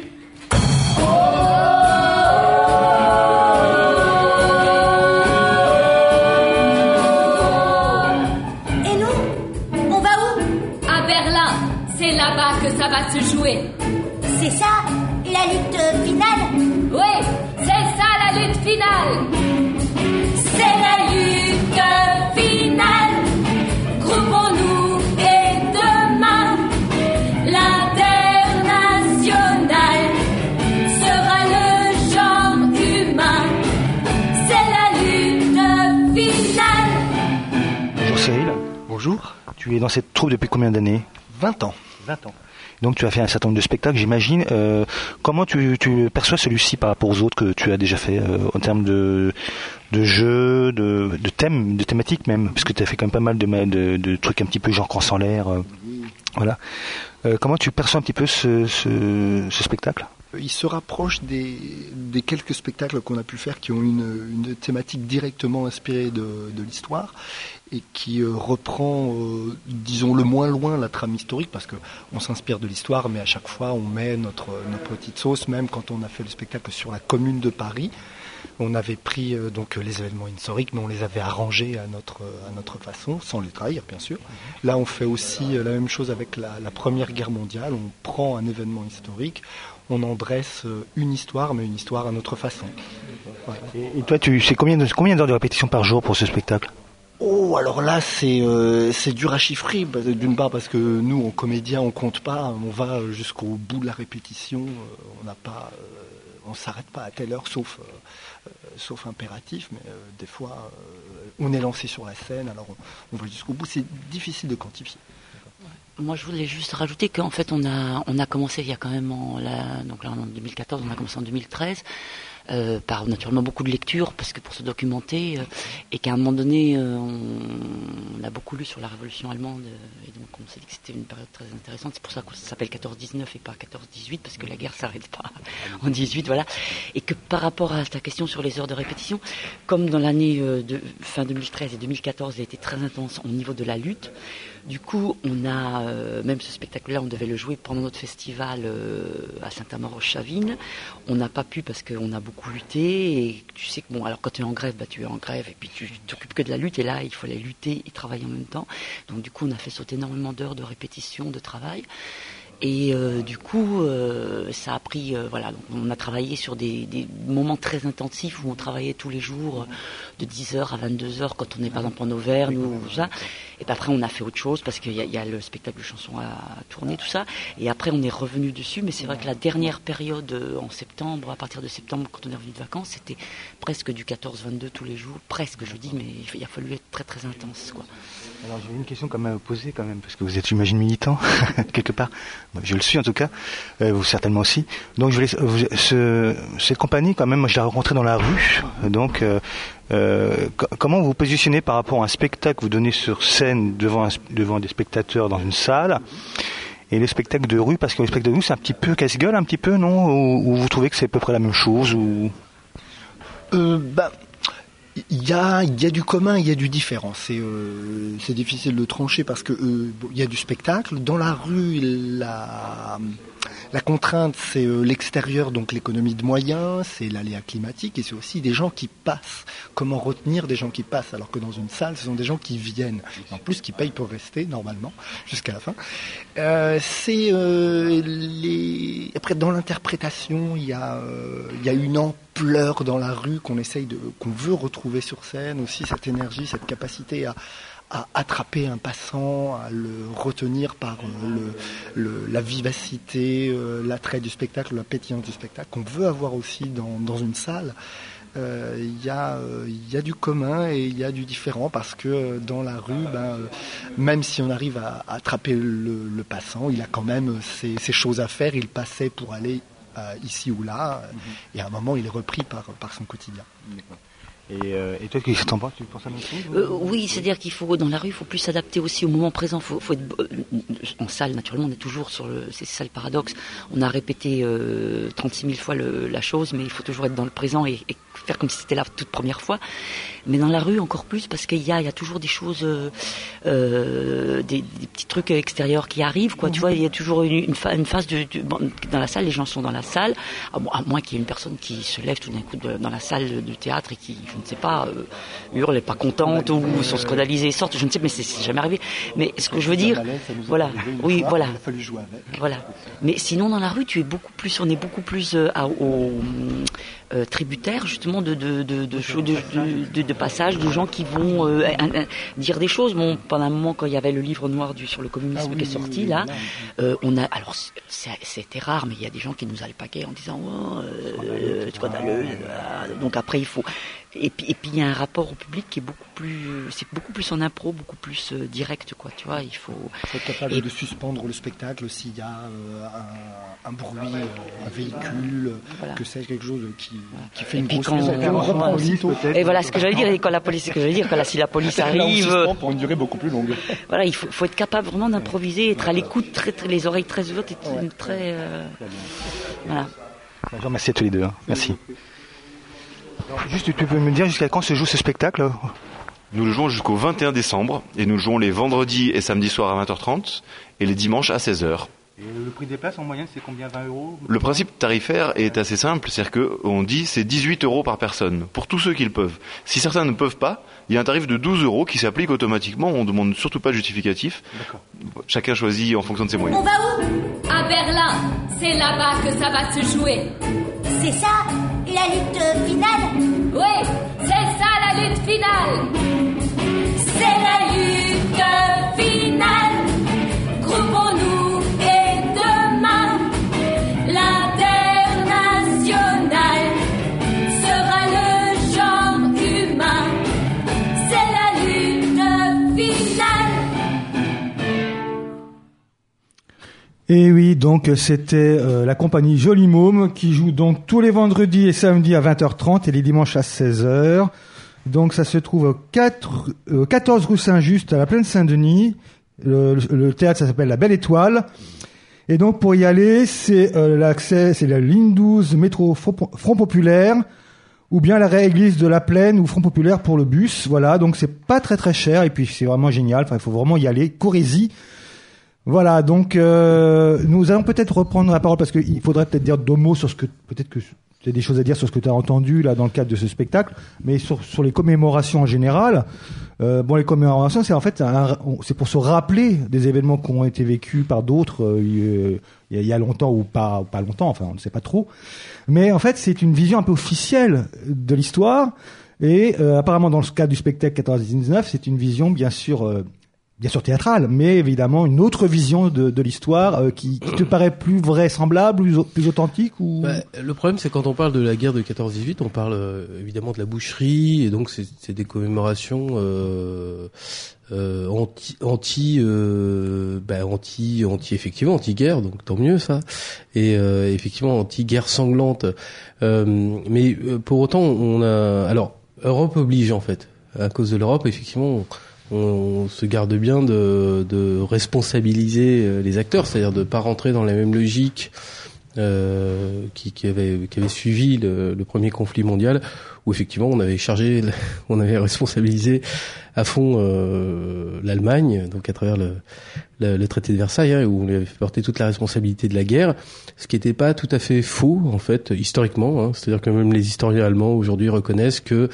Et nous, on va où? À Berlin, c'est là-bas que ça va se jouer. C'est ça, la lutte finale? Oui, c'est ça la lutte finale. C'est la lutte finale. Groupons-nous et demain, l'international sera le genre humain. C'est la lutte finale. Bonjour Cyril. Bonjour. Tu es dans cette troupe depuis combien d'années? vingt ans. vingt ans. Donc tu as fait un certain nombre de spectacles, j'imagine. Euh, comment tu, tu perçois celui-ci par rapport aux autres que tu as déjà fait euh, en termes de, de jeux, de, de thèmes, de thématiques même, parce que tu as fait quand même pas mal de, de, de trucs un petit peu genre crosse en l'air. Euh, voilà. Euh, comment tu perçois un petit peu ce, ce, ce spectacle? Il se rapproche des, des quelques spectacles qu'on a pu faire qui ont une, une thématique directement inspirée de, de l'histoire et qui euh, reprend, euh, disons, le moins loin la trame historique, parce qu'on s'inspire de l'histoire, mais à chaque fois on met notre, notre petite sauce. Même quand on a fait le spectacle sur la Commune de Paris, on avait pris euh, donc les événements historiques, mais on les avait arrangés à notre, à notre façon, sans les trahir bien sûr. Là on fait aussi euh, la même chose avec la, la Première Guerre mondiale. On prend un événement historique, on en dresse une histoire, mais une histoire à notre façon. Voilà. Et, et toi, tu sais combien, de, combien d'heures de répétition par jour pour ce spectacle? Oh, alors là, c'est euh, c'est dur à chiffrer. D'une part parce que nous, en comédien, on compte pas, on va jusqu'au bout de la répétition. On n'a pas, euh, on s'arrête pas à telle heure, sauf euh, sauf impératif. Mais euh, des fois, euh, on est lancé sur la scène, alors on, on va jusqu'au bout. C'est difficile de quantifier. Moi, je voulais juste rajouter qu'en fait, on a on a commencé il y a quand même en, la, donc là en deux mille quatorze, on a commencé en deux mille treize. Euh, par naturellement beaucoup de lectures, parce que pour se documenter, euh, et qu'à un moment donné, euh, on, on a beaucoup lu sur la Révolution allemande, euh, et donc on s'est dit que c'était une période très intéressante. C'est pour ça que ça s'appelle quatorze dix-neuf et pas quatorze dix-huit, parce que la guerre s'arrête pas en dix-huit, voilà. Et que par rapport à ta question sur les heures de répétition, comme dans l'année euh, de fin deux mille treize et deux mille quatorze, elle était très intense au niveau de la lutte. Du coup, on a, euh, même ce spectacle-là, on devait le jouer pendant notre festival euh, à Saint-Amand-Roche-Chavine. On n'a pas pu parce qu'on a beaucoup lutté. Et tu sais que, bon, alors quand tu es en grève, bah, tu es en grève et puis tu t'occupes que de la lutte. Et là, il fallait lutter et travailler en même temps. Donc, du coup, on a fait sauter énormément d'heures de répétition, de travail. Et euh, du coup, euh, ça a pris, euh, voilà, donc on a travaillé sur des, des moments très intensifs où on travaillait tous les jours euh, de dix heures à vingt-deux heures quand on est par exemple en Auvergne ou ça. Et puis après, on a fait autre chose parce qu'il y a, il y a le spectacle de chansons à, à tourner, tout ça. Et après, on est revenu dessus. Mais c'est vrai que la dernière période, euh, en septembre, à partir de septembre, quand on est revenu de vacances, c'était presque du quatorze vingt-deux tous les jours. Presque, je dis, mais il a fallu être très très intense, quoi. Alors j'ai une question quand même à vous poser quand même, parce que vous êtes, j'imagine, militant, quelque part. Moi, je le suis en tout cas, euh, vous certainement aussi. Donc je voulais, vous, ce, cette compagnie quand même, moi je l'ai rencontrée dans la rue. Donc euh, euh, c- comment vous vous positionnez par rapport à un spectacle que vous donnez sur scène devant, un, devant des spectateurs dans une salle, et le spectacle de rue, parce que le spectacle de rue c'est un petit peu casse-gueule, un petit peu, non, ou, ou vous trouvez que c'est à peu près la même chose, ou... Euh, bah, il y a, il y a du commun, il y a du différent. C'est, euh, c'est difficile de trancher parce que euh, bon, il y a du spectacle. Dans la rue, la, la contrainte, c'est euh, l'extérieur, donc l'économie de moyens, c'est l'aléa climatique et c'est aussi des gens qui passent. Comment retenir des gens qui passent alors que dans une salle, ce sont des gens qui viennent. En plus, qui payent pour rester, normalement, jusqu'à la fin. Euh, c'est euh, les... Après, dans l'interprétation, il y a, euh, il y a une ampleur dans la rue qu'on essaye de, qu'on veut retrouver sur scène aussi, cette énergie, cette capacité à, à attraper un passant, à le retenir par le, le, la vivacité, euh, l'attrait du spectacle, la pétillance du spectacle, qu'on veut avoir aussi dans, dans une salle. Il euh, y, euh, y a du commun et il y a du différent parce que euh, dans la rue, ben, euh, même si on arrive à, à attraper le, le passant, il a quand même ses, ses choses à faire, il passait pour aller euh, ici ou là, mm-hmm. et à un moment il est repris par, par son quotidien. D'accord. Et, euh, et toi, qu'est-ce que t'en penses? Tu penses à même chose? euh, Oui, c'est-à-dire qu'il faut, dans la rue, il faut plus s'adapter aussi au moment présent. Faut, faut être, euh, en salle, naturellement, on est toujours sur le, c'est ça le paradoxe. On a répété euh, trente-six mille fois le, la chose, mais il faut toujours être dans le présent et, et faire comme si c'était la toute première fois. Mais dans la rue, encore plus, parce qu'il y a, il y a toujours des choses, euh, euh, des, des petits trucs extérieurs qui arrivent, quoi. Mmh. Tu vois, il y a toujours une, une, fa- une phase de, de bon, dans la salle, les gens sont dans la salle, à, à moins qu'il y ait une personne qui se lève tout d'un coup de, dans la salle du théâtre et qui, je ne sais pas, euh, hurle, n'est pas contente ou euh, sont scandalisés, sortent, je ne sais, mais c'est, c'est jamais arrivé. Mais ce que je veux dire, voilà, oui, voilà, il a fallu jouer avec. Voilà. Mais sinon, dans la rue, tu es beaucoup plus, on est beaucoup plus euh, à, au euh, tributaire justement de de de de, de, de, de, de passages de gens qui vont euh, un, un, dire des choses. Bon, pendant un moment, quand il y avait le livre noir du sur le communisme ah, oui, qui est sorti oui, oui, là, euh, on a alors c'est, c'était rare, mais il y a des gens qui nous alpaguaient en disant oh, euh, scandaleux. Donc après, il faut et puis et puis il y a un rapport au public qui est beaucoup plus, c'est beaucoup plus en impro, beaucoup plus euh, direct, quoi. Tu vois, il faut. Il faut être capable et... de suspendre le spectacle s'il y a euh, un, un bruit, euh, un véhicule, voilà. Que c'est quelque chose qui, qui fait et une grosse quand, quand, police, et voilà ce que j'allais dire. Et quand la police, ce que j'allais dire, quand la, si la police arrive, là, pour une durée beaucoup plus longue. Voilà, il faut, faut être capable vraiment d'improviser, être à l'écoute, très, très, les oreilles très ouvertes et très, très euh, voilà. Bonjour, merci à tous les deux. Hein. Merci. Alors, juste, tu peux me dire jusqu'à quand se joue ce spectacle? Nous le jouons jusqu'au vingt et un décembre et nous le jouons les vendredis et samedis soirs à vingt heures trente et les dimanches à seize heures. Et le prix des places en moyenne, c'est combien? vingt euros? Le principe tarifaire est assez simple, c'est-à-dire qu'on dit c'est dix-huit euros par personne, pour tous ceux qui le peuvent. Si certains ne peuvent pas, il y a un tarif de douze euros qui s'applique automatiquement, on ne demande surtout pas de justificatif. D'accord. Chacun choisit en fonction de ses moyens. On va où? À Berlin, c'est là-bas que ça va se jouer. C'est ça, la lutte finale? Oui, c'est ça la lutte finale. C'est la lutte finale. Groupons-nous et demain, l'international sera le genre humain. C'est la lutte finale. Et oui, donc c'était euh, la compagnie Joli Môme qui joue donc tous les vendredis et samedis à vingt heures trente et les dimanches à seize heures. Donc ça se trouve au quatre, euh, quatorze rue Saint-Just à la Plaine Saint-Denis. Le, le, le théâtre, ça s'appelle La Belle Étoile. Et donc pour y aller, c'est euh, l'accès, c'est la ligne douze métro Front Populaire ou bien l'arrêt église de la Plaine ou Front Populaire pour le bus. Voilà, donc c'est pas très très cher et puis c'est vraiment génial. Enfin, il faut vraiment y aller. Courez-y. Voilà, donc euh, nous allons peut-être reprendre la parole parce qu'il faudrait peut-être dire deux mots sur ce que peut-être que tu as des choses à dire sur ce que tu as entendu là dans le cadre de ce spectacle, mais sur sur les commémorations en général. Euh, bon, les commémorations, c'est en fait un, c'est pour se rappeler des événements qui ont été vécus par d'autres euh, il y a longtemps ou pas pas longtemps, enfin on ne sait pas trop. Mais en fait, c'est une vision un peu officielle de l'histoire et euh, apparemment dans le cas du spectacle quatorze dix-neuf, c'est une vision bien sûr euh, bien sûr théâtrale, mais évidemment une autre vision de, de l'histoire euh, qui, qui te paraît plus vraisemblable, plus, plus authentique ou... Bah, le problème, c'est quand on parle de la guerre de quatorze dix-huit, on parle euh, évidemment de la boucherie, et donc c'est, c'est des commémorations euh, euh, anti, anti, euh, bah, anti, anti, effectivement, anti-guerre, donc tant mieux ça, et euh, effectivement anti-guerre sanglante. Euh, mais euh, pour autant, on a, alors Europe oblige en fait, à cause de l'Europe, effectivement. On, on se garde bien de, de responsabiliser les acteurs, c'est-à-dire de pas rentrer dans la même logique euh, qui, qui avait qui avait suivi le, le premier conflit mondial, où effectivement on avait chargé, on avait responsabilisé à fond euh, l'Allemagne, donc à travers le, le, le traité de Versailles, hein, où on lui avait fait porter toute la responsabilité de la guerre, ce qui n'était pas tout à fait faux en fait historiquement, hein, c'est-à-dire que même les historiens allemands aujourd'hui reconnaissent que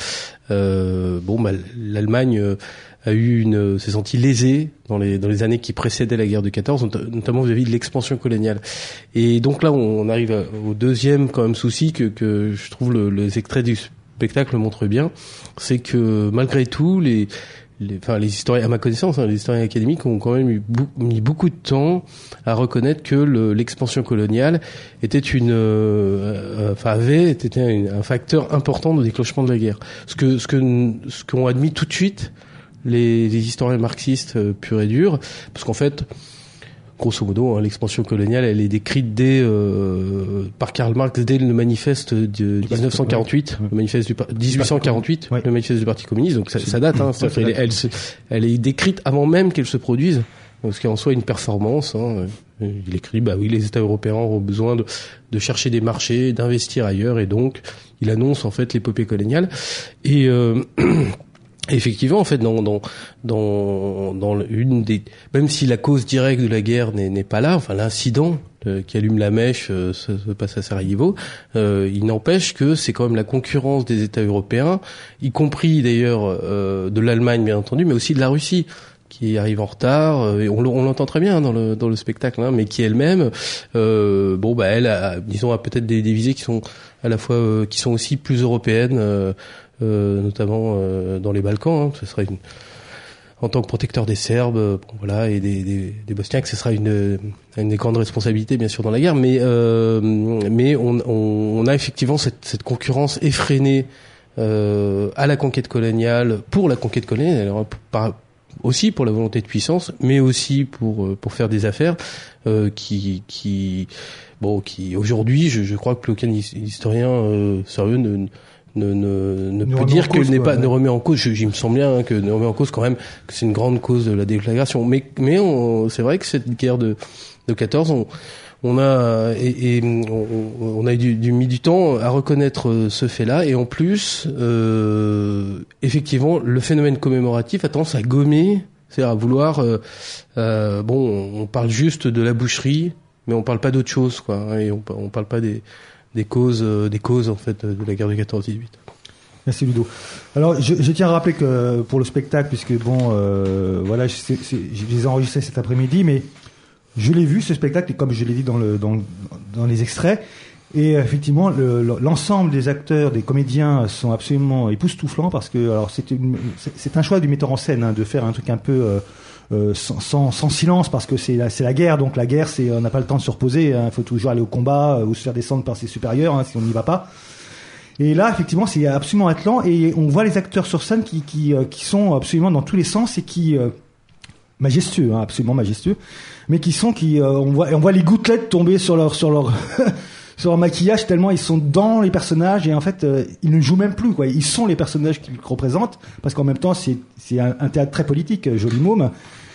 euh, bon bah, l'Allemagne euh, a eu une, s'est senti lésée dans les dans les années qui précédaient la guerre de quatorze, notamment vis-à-vis de l'expansion coloniale. Et donc là, on arrive au deuxième quand même souci que que je trouve le, les extraits du spectacle montrent bien, c'est que malgré tout, les les, enfin les historiens, à ma connaissance, hein, les historiens académiques ont quand même eu bou- mis beaucoup de temps à reconnaître que le, l'expansion coloniale était une, euh, enfin avait était un, un facteur important de déclenchement de la guerre. Ce que ce que ce qu'ont admis tout de suite Les, les historiens marxistes euh, purs et durs, parce qu'en fait, grosso modo, hein, l'expansion coloniale, elle est décrite dès euh, par Karl Marx dès le manifeste de dix-neuf cent quarante-huit, ouais. le manifeste du dix-huit cent quarante-huit, ouais. le manifeste du Parti communiste. Donc ça, ça date. Hein, ça, elle, elle, elle, elle est décrite avant même qu'elle se produise, parce qu'en soi une performance. Hein, il écrit, bah oui, les États européens auront besoin de, de chercher des marchés, d'investir ailleurs, et donc il annonce en fait l'épopée coloniale. Et euh, effectivement, en fait, dans dans dans dans une des, même si la cause directe de la guerre n'est n'est pas là, enfin l'incident euh, qui allume la mèche euh, se, se passe à Sarajevo, euh, il n'empêche que c'est quand même la concurrence des États européens, y compris d'ailleurs euh, de l'Allemagne bien entendu, mais aussi de la Russie, qui arrive en retard, euh, et on, on l'entend très bien dans le dans le spectacle, hein, mais qui elle-même, euh, bon bah elle, a, disons, a peut-être des, des visées qui sont à la fois euh, qui sont aussi plus européennes. Euh, Euh, notamment euh, dans les Balkans, hein, ce serait une, en tant que protecteur des Serbes, euh, bon, voilà, et des, des, des Bosniaques, ce sera une, une des grandes responsabilités bien sûr dans la guerre, mais euh, mais on, on, on a effectivement cette, cette concurrence effrénée euh, à la conquête coloniale, pour la conquête coloniale, alors, par, aussi pour la volonté de puissance, mais aussi pour pour faire des affaires euh, qui qui bon qui aujourd'hui, je, je crois que plus aucun historien euh, sérieux ne ne ne, ne peut dire qu'elle n'est pas, ouais. ne remet en cause, je, il me semble bien hein, que ne remet en cause quand même que c'est une grande cause de la déflagration, mais mais on, c'est vrai que cette guerre de de quatorze, on on a et, et on, on a du, du mis du temps à reconnaître ce fait-là, et en plus euh, effectivement le phénomène commémoratif a tendance à gommer, c'est-à-dire à vouloir euh, euh, bon on parle juste de la boucherie, mais on parle pas d'autre chose quoi, et on on parle pas des des causes, euh, des causes en fait de la guerre de quatorze dix-huit. Merci Ludo. Alors je, je tiens à rappeler que pour le spectacle, puisque bon, euh, voilà, je, c'est, c'est, je les ai enregistrés cet après-midi, mais je l'ai vu ce spectacle, et comme je l'ai dit dans le dans, dans les extraits, et effectivement le, l'ensemble des acteurs, des comédiens sont absolument époustouflants, parce que alors c'est, une, c'est, c'est un choix du metteur en scène hein, de faire un truc un peu euh, Euh, sans, sans, sans silence, parce que c'est la, c'est la guerre, donc la guerre, c'est on n'a pas le temps de se reposer, il hein, faut toujours aller au combat euh, ou se faire descendre par ses supérieurs hein, si on n'y va pas. Et là, effectivement, c'est absolument attelant, et on voit les acteurs sur scène qui qui, euh, qui sont absolument dans tous les sens, et qui euh, majestueux, hein, absolument majestueux, mais qui sont qui euh, on voit on voit les gouttelettes tomber sur leur sur leur sur leur maquillage, tellement ils sont dans les personnages, et en fait euh, ils ne jouent même plus quoi, ils sont les personnages qu'ils représentent, parce qu'en même temps c'est c'est un, un théâtre très politique, Joli Môme,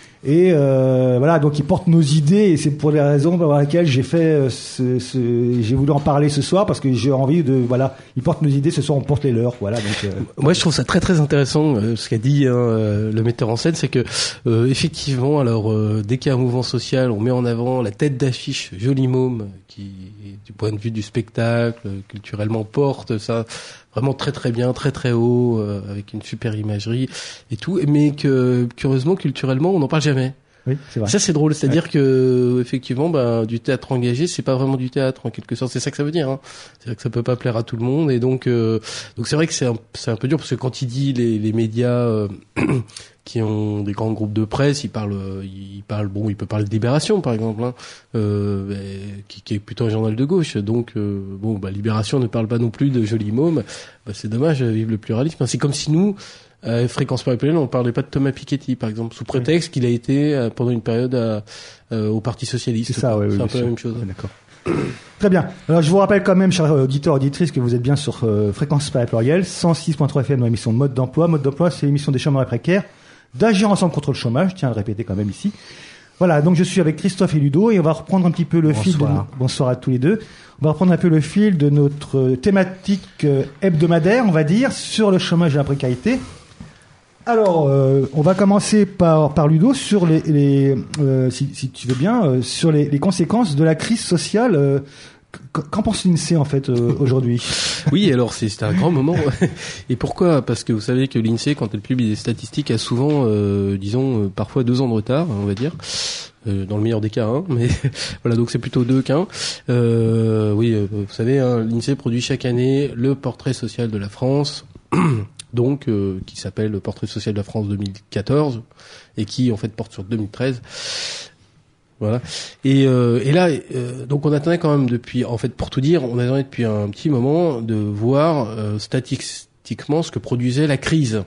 et euh, voilà, donc ils portent nos idées, et c'est pour les raisons pour lesquelles j'ai fait ce, ce j'ai voulu en parler ce soir, parce que j'ai envie de voilà, ils portent nos idées, ce soir on porte les leurs, voilà. Donc euh, moi je trouve ça très très intéressant euh, ce qu'a dit hein, euh, le metteur en scène, c'est que euh, effectivement alors euh, dès qu'il y a un mouvement social, on met en avant la tête d'affiche Joli Môme, qui du point de vue du spectacle culturellement porte ça vraiment très très bien, très très haut, euh, avec une super imagerie et tout, mais que curieusement culturellement on n'en parle jamais. Oui, c'est vrai. Ça c'est drôle, c'est-à-dire ouais. que effectivement, ben du théâtre engagé, c'est pas vraiment du théâtre en quelque sorte. C'est ça que ça veut dire. Hein. C'est-à-dire que ça peut pas plaire à tout le monde, et donc euh, donc c'est vrai que c'est un, c'est un peu dur parce que quand il dit les, les médias euh, qui ont des grands groupes de presse, il parle, il parle bon, il peut parler de Libération par exemple, hein, euh, qui, qui est plutôt un journal de gauche. Donc euh, bon, bah Libération ne parle pas non plus de Joli Môme. Bah, c'est dommage, vive le pluralisme. C'est comme si nous. Euh, Fréquence Paris Pluriel, on parlait pas de Thomas Piketty, par exemple, sous prétexte oui. qu'il a été euh, pendant une période à, euh, au Parti socialiste. C'est ça, oui, c'est oui, un peu sûr. la même chose. Ouais, d'accord. Très bien. Alors, je vous rappelle quand même, chers auditeurs, auditrices, que vous êtes bien sur euh, Fréquence Paris Pluriel, cent six point trois F M dans l'émission Mode d'emploi. Mode d'emploi, c'est l'émission des chômeurs et précaires, d'agir ensemble contre le chômage. Je tiens à le répéter quand même ici. Voilà. Donc, je suis avec Christophe et Ludo et on va reprendre un petit peu le Bonsoir. fil de no... Bonsoir à tous les deux. On va reprendre un peu le fil de notre thématique hebdomadaire, on va dire, sur le chômage et la précarité. Alors, euh, on va commencer par, par Ludo sur les, les euh, si, si tu veux bien, euh, sur les, les conséquences de la crise sociale. Euh, qu'en pense l'INSEE en fait euh, aujourd'hui ? Oui, alors c'est, c'est un grand moment. Et pourquoi ? Parce que vous savez que l'INSEE, quand elle publie des statistiques, a souvent, euh, disons, euh, parfois deux ans de retard, on va dire. Euh, dans le meilleur des cas, hein, mais voilà, donc c'est plutôt deux qu'un. Euh, oui, euh, vous savez, hein, l'INSEE produit chaque année le portrait social de la France. Donc euh, qui s'appelle le Portrait social de la France deux mille quatorze et qui en fait porte sur deux mille treize. Voilà. Et, euh, et là, euh, donc on attendait quand même depuis, en fait pour tout dire, on attendait depuis un petit moment de voir euh, statistiquement ce que produisait la crise.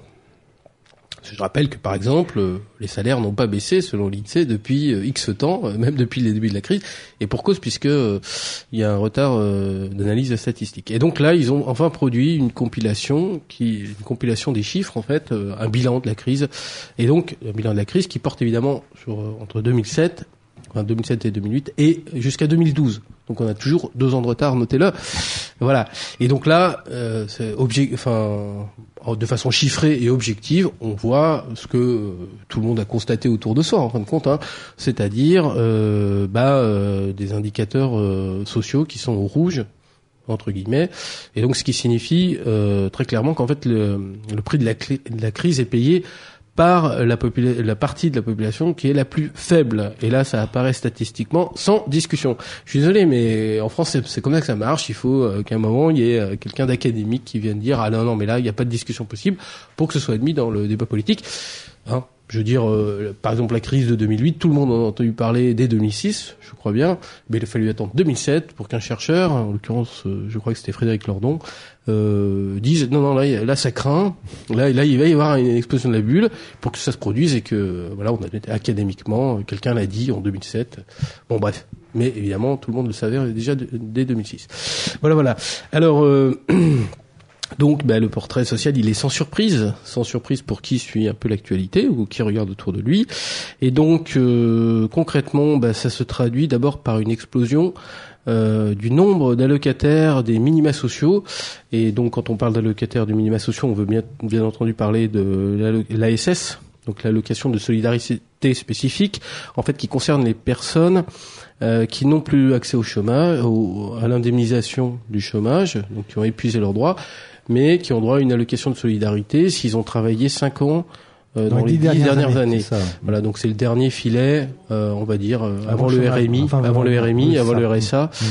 Je rappelle que par exemple, euh, les salaires n'ont pas baissé selon l'INSEE depuis euh, X temps, euh, même depuis les débuts de la crise, et pour cause puisque euh, il y a un retard euh, d'analyse statistique. Et donc là, ils ont enfin produit une compilation qui, une compilation des chiffres en fait, euh, un bilan de la crise, et donc un bilan de la crise qui porte évidemment sur euh, entre deux mille sept, enfin deux mille sept et deux mille huit, et jusqu'à deux mille douze. Donc on a toujours deux ans de retard, notez-le. Voilà. Et donc là, euh, c'est objet, enfin, de façon chiffrée et objective, on voit ce que euh, tout le monde a constaté autour de soi, en fin de compte, hein, c'est-à-dire euh, bah, euh, des indicateurs euh, sociaux qui sont au rouge, entre guillemets, et donc ce qui signifie euh, très clairement qu'en fait le, le prix de la, clé, de la crise est payé par la, popula- la partie de la population qui est la plus faible. Et là, ça apparaît statistiquement sans discussion. Je suis désolé, mais en France, c'est, c'est comme ça que ça marche. Il faut euh, qu'à un moment, il y ait euh, quelqu'un d'académique qui vienne dire « Ah non, non, mais là, il n'y a pas de discussion possible » pour que ce soit admis dans le débat politique. Hein, je veux dire, euh, par exemple, la crise de deux mille huit, tout le monde en a entendu parler dès deux mille six, je crois bien, mais il a fallu attendre deux mille sept pour qu'un chercheur, en l'occurrence, euh, je crois que c'était Frédéric Lordon, euh, dise non, non, là, là, ça craint, là, là, il va y avoir une explosion de la bulle pour que ça se produise et que, voilà, on a académiquement, quelqu'un l'a dit en deux mille sept. Bon, bref. Mais évidemment, tout le monde le savait déjà de, dès deux mille six. Voilà, voilà. Alors, euh, donc, bah, le portrait social, il est sans surprise, sans surprise pour qui suit un peu l'actualité ou qui regarde autour de lui. Et donc, euh, concrètement, bah, ça se traduit d'abord par une explosion euh, du nombre d'allocataires des minima sociaux. Et donc, quand on parle d'allocataires du minima sociaux, on veut bien, bien entendu parler de l'A S S, donc l'allocation de solidarité spécifique, en fait, qui concerne les personnes euh, qui n'ont plus accès au chômage, au, à l'indemnisation du chômage, donc qui ont épuisé leurs droits, mais qui ont droit à une allocation de solidarité s'ils ont travaillé cinq ans euh, dans, dans les dix dernières, dernières années. années. Voilà, donc c'est le dernier filet, euh, on va dire, euh, avant, avant le R M I, enfin, avant le R M I, oui, avant ça. le R S A. Mmh.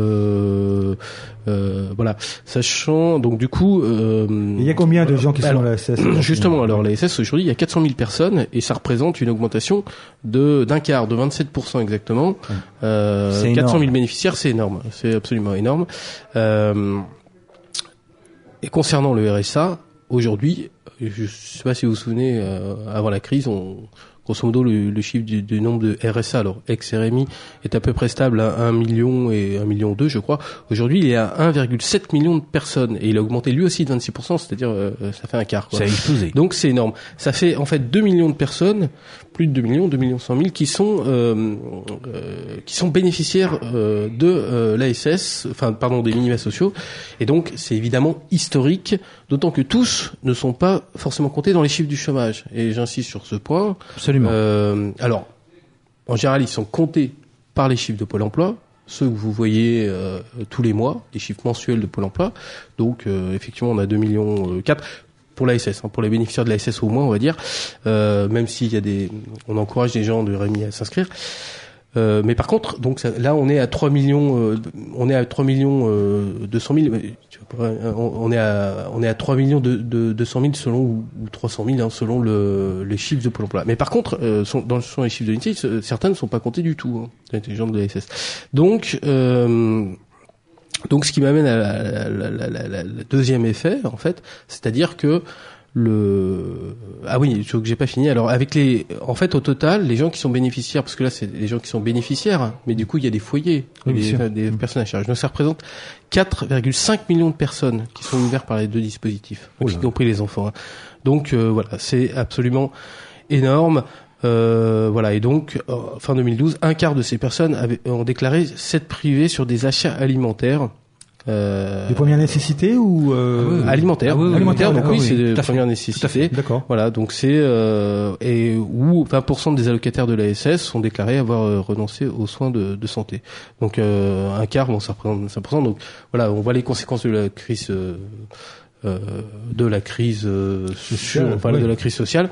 Euh, euh, voilà, sachant, donc du coup... Euh, il y a combien de gens qui alors, sont dans la S S ? Justement, alors la S S, aujourd'hui, il y a quatre cent mille personnes, et ça représente une augmentation de d'un quart, de vingt-sept pour cent exactement. Mmh. Euh, quatre cent mille bénéficiaires, c'est énorme, c'est absolument énorme. Euh, Et concernant le R S A, aujourd'hui, je ne sais pas si vous vous souvenez, euh, avant la crise, on, grosso modo, le, le chiffre du, du nombre de R S A, alors ex-R M I, est à peu près stable à un million et un million deux, je crois. Aujourd'hui, il est à un virgule sept million de personnes et il a augmenté lui aussi de vingt-six pour cent, c'est-à-dire euh, ça fait un quart. Quoi. Ça a explosé. Donc c'est énorme. Ça fait en fait deux millions de personnes, plus de deux millions, deux millions cent mille, qui sont euh, euh, qui sont bénéficiaires euh, de euh, l'A S S, enfin pardon, des minima sociaux. Et donc c'est évidemment historique, d'autant que tous ne sont pas forcément comptés dans les chiffres du chômage. Et j'insiste sur ce point. Absolument. Euh, alors, en général, ils sont comptés par les chiffres de Pôle emploi, ceux que vous voyez euh, tous les mois, les chiffres mensuels de Pôle emploi. Donc, euh, effectivement, on a deux millions quatre. pour l'A S S, hein, pour les bénéficiaires de l'A S S au moins, on va dire, euh, même s'il y a des, on encourage les gens de Rémi à s'inscrire. Euh, mais par contre, donc ça, là, on est à trois millions, euh, on est à trois millions euh, deux cent mille. On, on est à, on est à trois millions de, de deux cent mille selon ou, ou trois cent mille hein, selon le, les chiffres de Pôle Emploi. Mais par contre, euh, sont, dans sont les chiffres de l'I N S E E, certains ne sont pas comptés du tout, hein, les gens de l'A S S. Donc, euh, donc, ce qui m'amène à la, la, la, la, la, la deuxième effet, en fait, c'est-à-dire que le ah oui, je que j'ai pas fini. Alors avec les, en fait, au total, les gens qui sont bénéficiaires, parce que là, c'est les gens qui sont bénéficiaires, hein, mais du coup, il y a des foyers, oui, des, des personnes à charge. Donc, ça représente quatre virgule cinq millions de personnes qui sont ouvertes par les deux dispositifs, oh y compris les enfants. Hein. Donc euh, voilà, c'est absolument énorme. Euh, voilà, et donc euh, fin deux mille douze, un quart de ces personnes avaient, ont déclaré s'être privées sur des achats alimentaires. Euh, de première nécessité ou euh... alimentaire, ah oui, oui, alimentaire, donc oui, oui, c'est de première fait, nécessité. D'accord. Voilà, donc c'est euh, et où vingt pour cent des allocataires de l'A S S ont déclaré avoir euh, renoncé aux soins de, de santé. Donc euh, un quart, bon, ça représente cinq pour cent. Donc voilà, on voit les conséquences de la crise. Euh, Euh, de la crise euh, sur, enfin, oui. de la crise sociale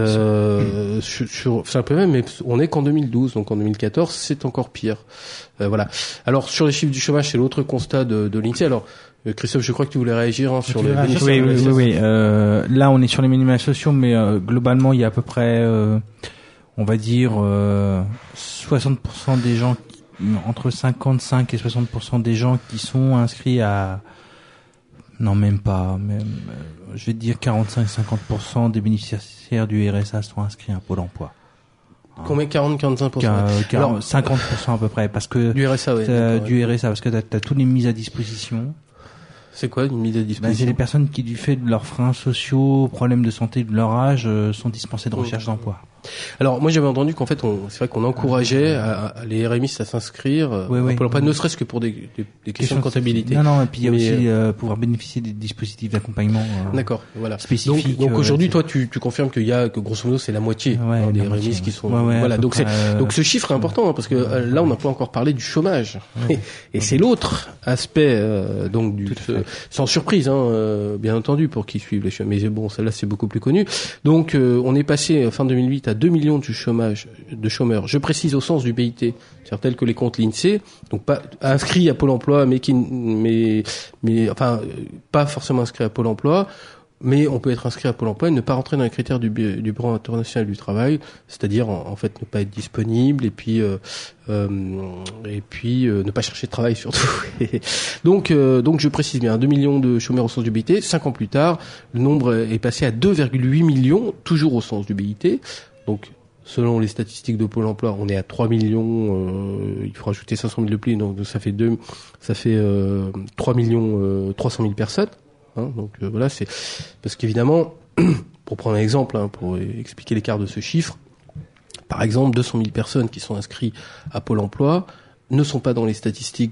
euh, sur, sur c'est un peu même, mais on est qu'en deux mille douze, donc en deux mille quatorze c'est encore pire. Euh, voilà. Alors sur les chiffres du chômage, c'est l'autre constat de, de l'I N S E E. Alors euh, Christophe, je crois que tu voulais réagir hein, sur les bénéfices. Oui, oui, oui, oui. Euh, là on est sur les minima sociaux, mais euh, globalement il y a à peu près, euh, on va dire, euh, soixante pour cent des gens qui, entre cinquante-cinq et soixante pour cent des gens qui sont inscrits à Non, même pas. Même, euh, je vais te dire quarante-cinq à cinquante pour cent des bénéficiaires du R S A sont inscrits à Pôle emploi. Combien? quarante à quarante-cinq pour cent Alors, cinquante pour cent à peu près. Parce que, du R S A, oui. Du R S A, parce que t'as, t'as toutes les mises à disposition. C'est quoi une mise à disposition? Ben, c'est les personnes qui, du fait de leurs freins sociaux, problèmes de santé, de leur âge, euh, sont dispensées de recherche mmh. d'emploi. Alors moi j'avais entendu qu'en fait on, c'est vrai qu'on encourageait à, à les R M I à s'inscrire, oui, oui. Pour, pas ne serait-ce que pour des, des, des questions de comptabilité. Non non, et puis il y a Mais, aussi euh, pouvoir bénéficier des dispositifs d'accompagnement. Euh, D'accord, voilà. Spécifiques. Donc, donc aujourd'hui euh, toi tu, tu confirmes qu'il y a que grosso modo c'est la moitié ouais, hein, des la R M I moitié, qui sont ouais, ouais, voilà. Donc c'est euh, donc ce chiffre est important hein, parce que euh, là on n'a pas encore parlé du chômage ouais, et, et c'est l'autre aspect euh, donc du euh, sans surprise hein, euh, bien entendu pour qui suivent les chômeurs. Mais bon celle-là c'est beaucoup plus connu. Donc euh, on est passé fin deux mille huit à deux millions de chômage de chômeurs, je précise au sens du B I T, c'est-à-dire tel que les comptes l'I N S E E, donc pas inscrits à Pôle emploi, mais qui, mais, mais, enfin, pas forcément inscrits à Pôle emploi, mais on peut être inscrit à Pôle emploi et ne pas rentrer dans les critères du, du Bureau international du travail, c'est-à-dire en, en fait ne pas être disponible et puis euh, euh, et puis euh, ne pas chercher de travail surtout. donc euh, donc je précise bien, deux millions de chômeurs au sens du B I T. Cinq ans plus tard, le nombre est passé à deux virgule huit millions, toujours au sens du B I T. Donc selon les statistiques de Pôle emploi, on est à trois millions, euh, il faut rajouter cinq cent mille de plus, donc ça fait deux, ça fait euh, trois millions euh, trois cent mille personnes. Hein, donc euh, voilà, c'est parce qu'évidemment, pour prendre un exemple, hein, pour expliquer l'écart de ce chiffre, par exemple, deux cent mille personnes qui sont inscrites à Pôle emploi ne sont pas dans les statistiques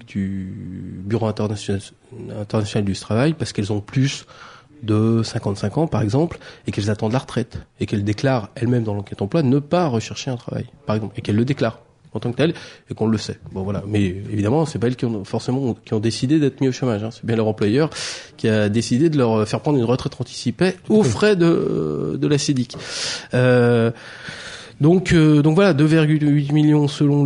du Bureau international, international du travail parce qu'elles ont plus de cinquante-cinq ans par exemple et qu'elles attendent la retraite et qu'elles déclarent elles-mêmes dans l'enquête emploi ne pas rechercher un travail par exemple et qu'elles le déclarent en tant que tel et qu'on le sait. Bon voilà, mais évidemment c'est pas elles qui ont forcément qui ont décidé d'être mis au chômage. Hein. C'est bien leur employeur qui a décidé de leur faire prendre une retraite anticipée aux frais de de la Sédic. Euh, Donc, euh, donc voilà, deux virgule huit millions selon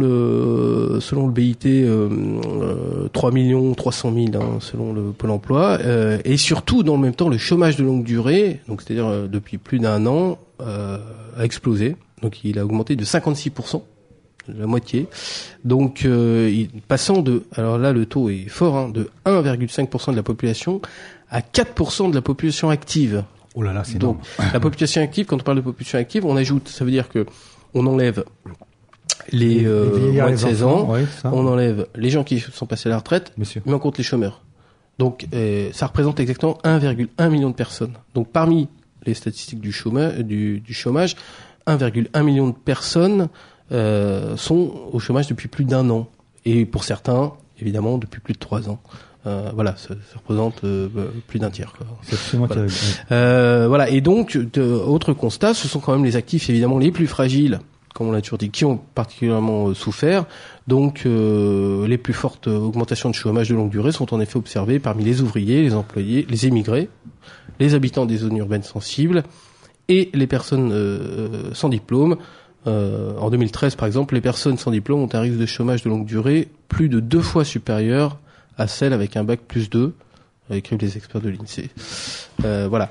le selon le B I T, euh, euh, trois millions trois cent mille hein, selon le Pôle emploi, euh, et surtout dans le même temps le chômage de longue durée, donc c'est-à-dire euh, depuis plus d'un an, euh, a explosé. Donc il a augmenté de cinquante-six pour cent, la moitié. Donc euh, il, passant de, alors là le taux est fort, hein, de un virgule cinq pour cent de la population à quatre pour cent de la population active. Oh là là, c'est donc énorme. La population active, quand on parle de population active, on ajoute, ça veut dire que on enlève les, euh, les moins de seize ans, ouais, on enlève les gens qui sont passés à la retraite, Monsieur. mais on compte les chômeurs. Donc euh, ça représente exactement un virgule un million de personnes. Donc parmi les statistiques du chômage, du, du chômage, un virgule un million de personnes euh, sont au chômage depuis plus d'un an, et pour certains, évidemment, depuis plus de trois ans. Euh, voilà, ça, ça représente euh, plus d'un tiers. Quoi. C'est absolument voilà. Euh, voilà. Et donc, de, autre constat, ce sont quand même les actifs évidemment les plus fragiles comme on l'a toujours dit, qui ont particulièrement euh, souffert. Donc, euh, les plus fortes augmentations de chômage de longue durée sont en effet observées parmi les ouvriers, les employés, les émigrés, les habitants des zones urbaines sensibles et les personnes euh, sans diplôme. Euh, en deux mille treize, par exemple, les personnes sans diplôme ont un risque de chômage de longue durée plus de deux fois supérieur à celles avec un bac plus deux, écrivent les experts de l'INSEE. Euh, voilà.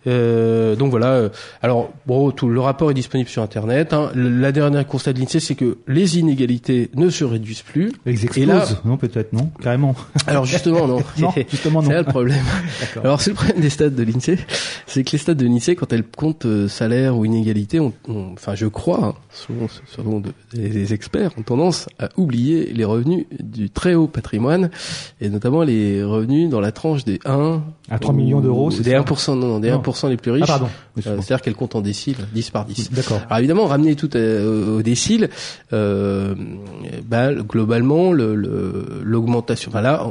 Euh, donc voilà. Alors bon, tout le rapport est disponible sur Internet. Hein. La dernière constat de l'INSEE, c'est que les inégalités ne se réduisent plus. Elles explosent. Et là, non, peut-être non, carrément. Alors justement non. non, justement non. C'est là le problème. Alors c'est le problème des stats de l'INSEE, c'est que les stats de l'INSEE, quand elles comptent euh, salaire ou inégalité, on, on, enfin je crois, hein, selon, selon de, les, les experts, ont tendance à oublier les revenus du très haut patrimoine et notamment les revenus dans la tranche des un à trois millions d'euros, c'est des ça un pour cent, non, non, des non. un pour cent les plus riches. Ah pardon. Euh, c'est-à-dire qu'elles comptent en déciles, dix par dix. D'accord. Alors évidemment, ramener tout euh, au décile, euh, bah, globalement, le, le, l'augmentation, enfin là,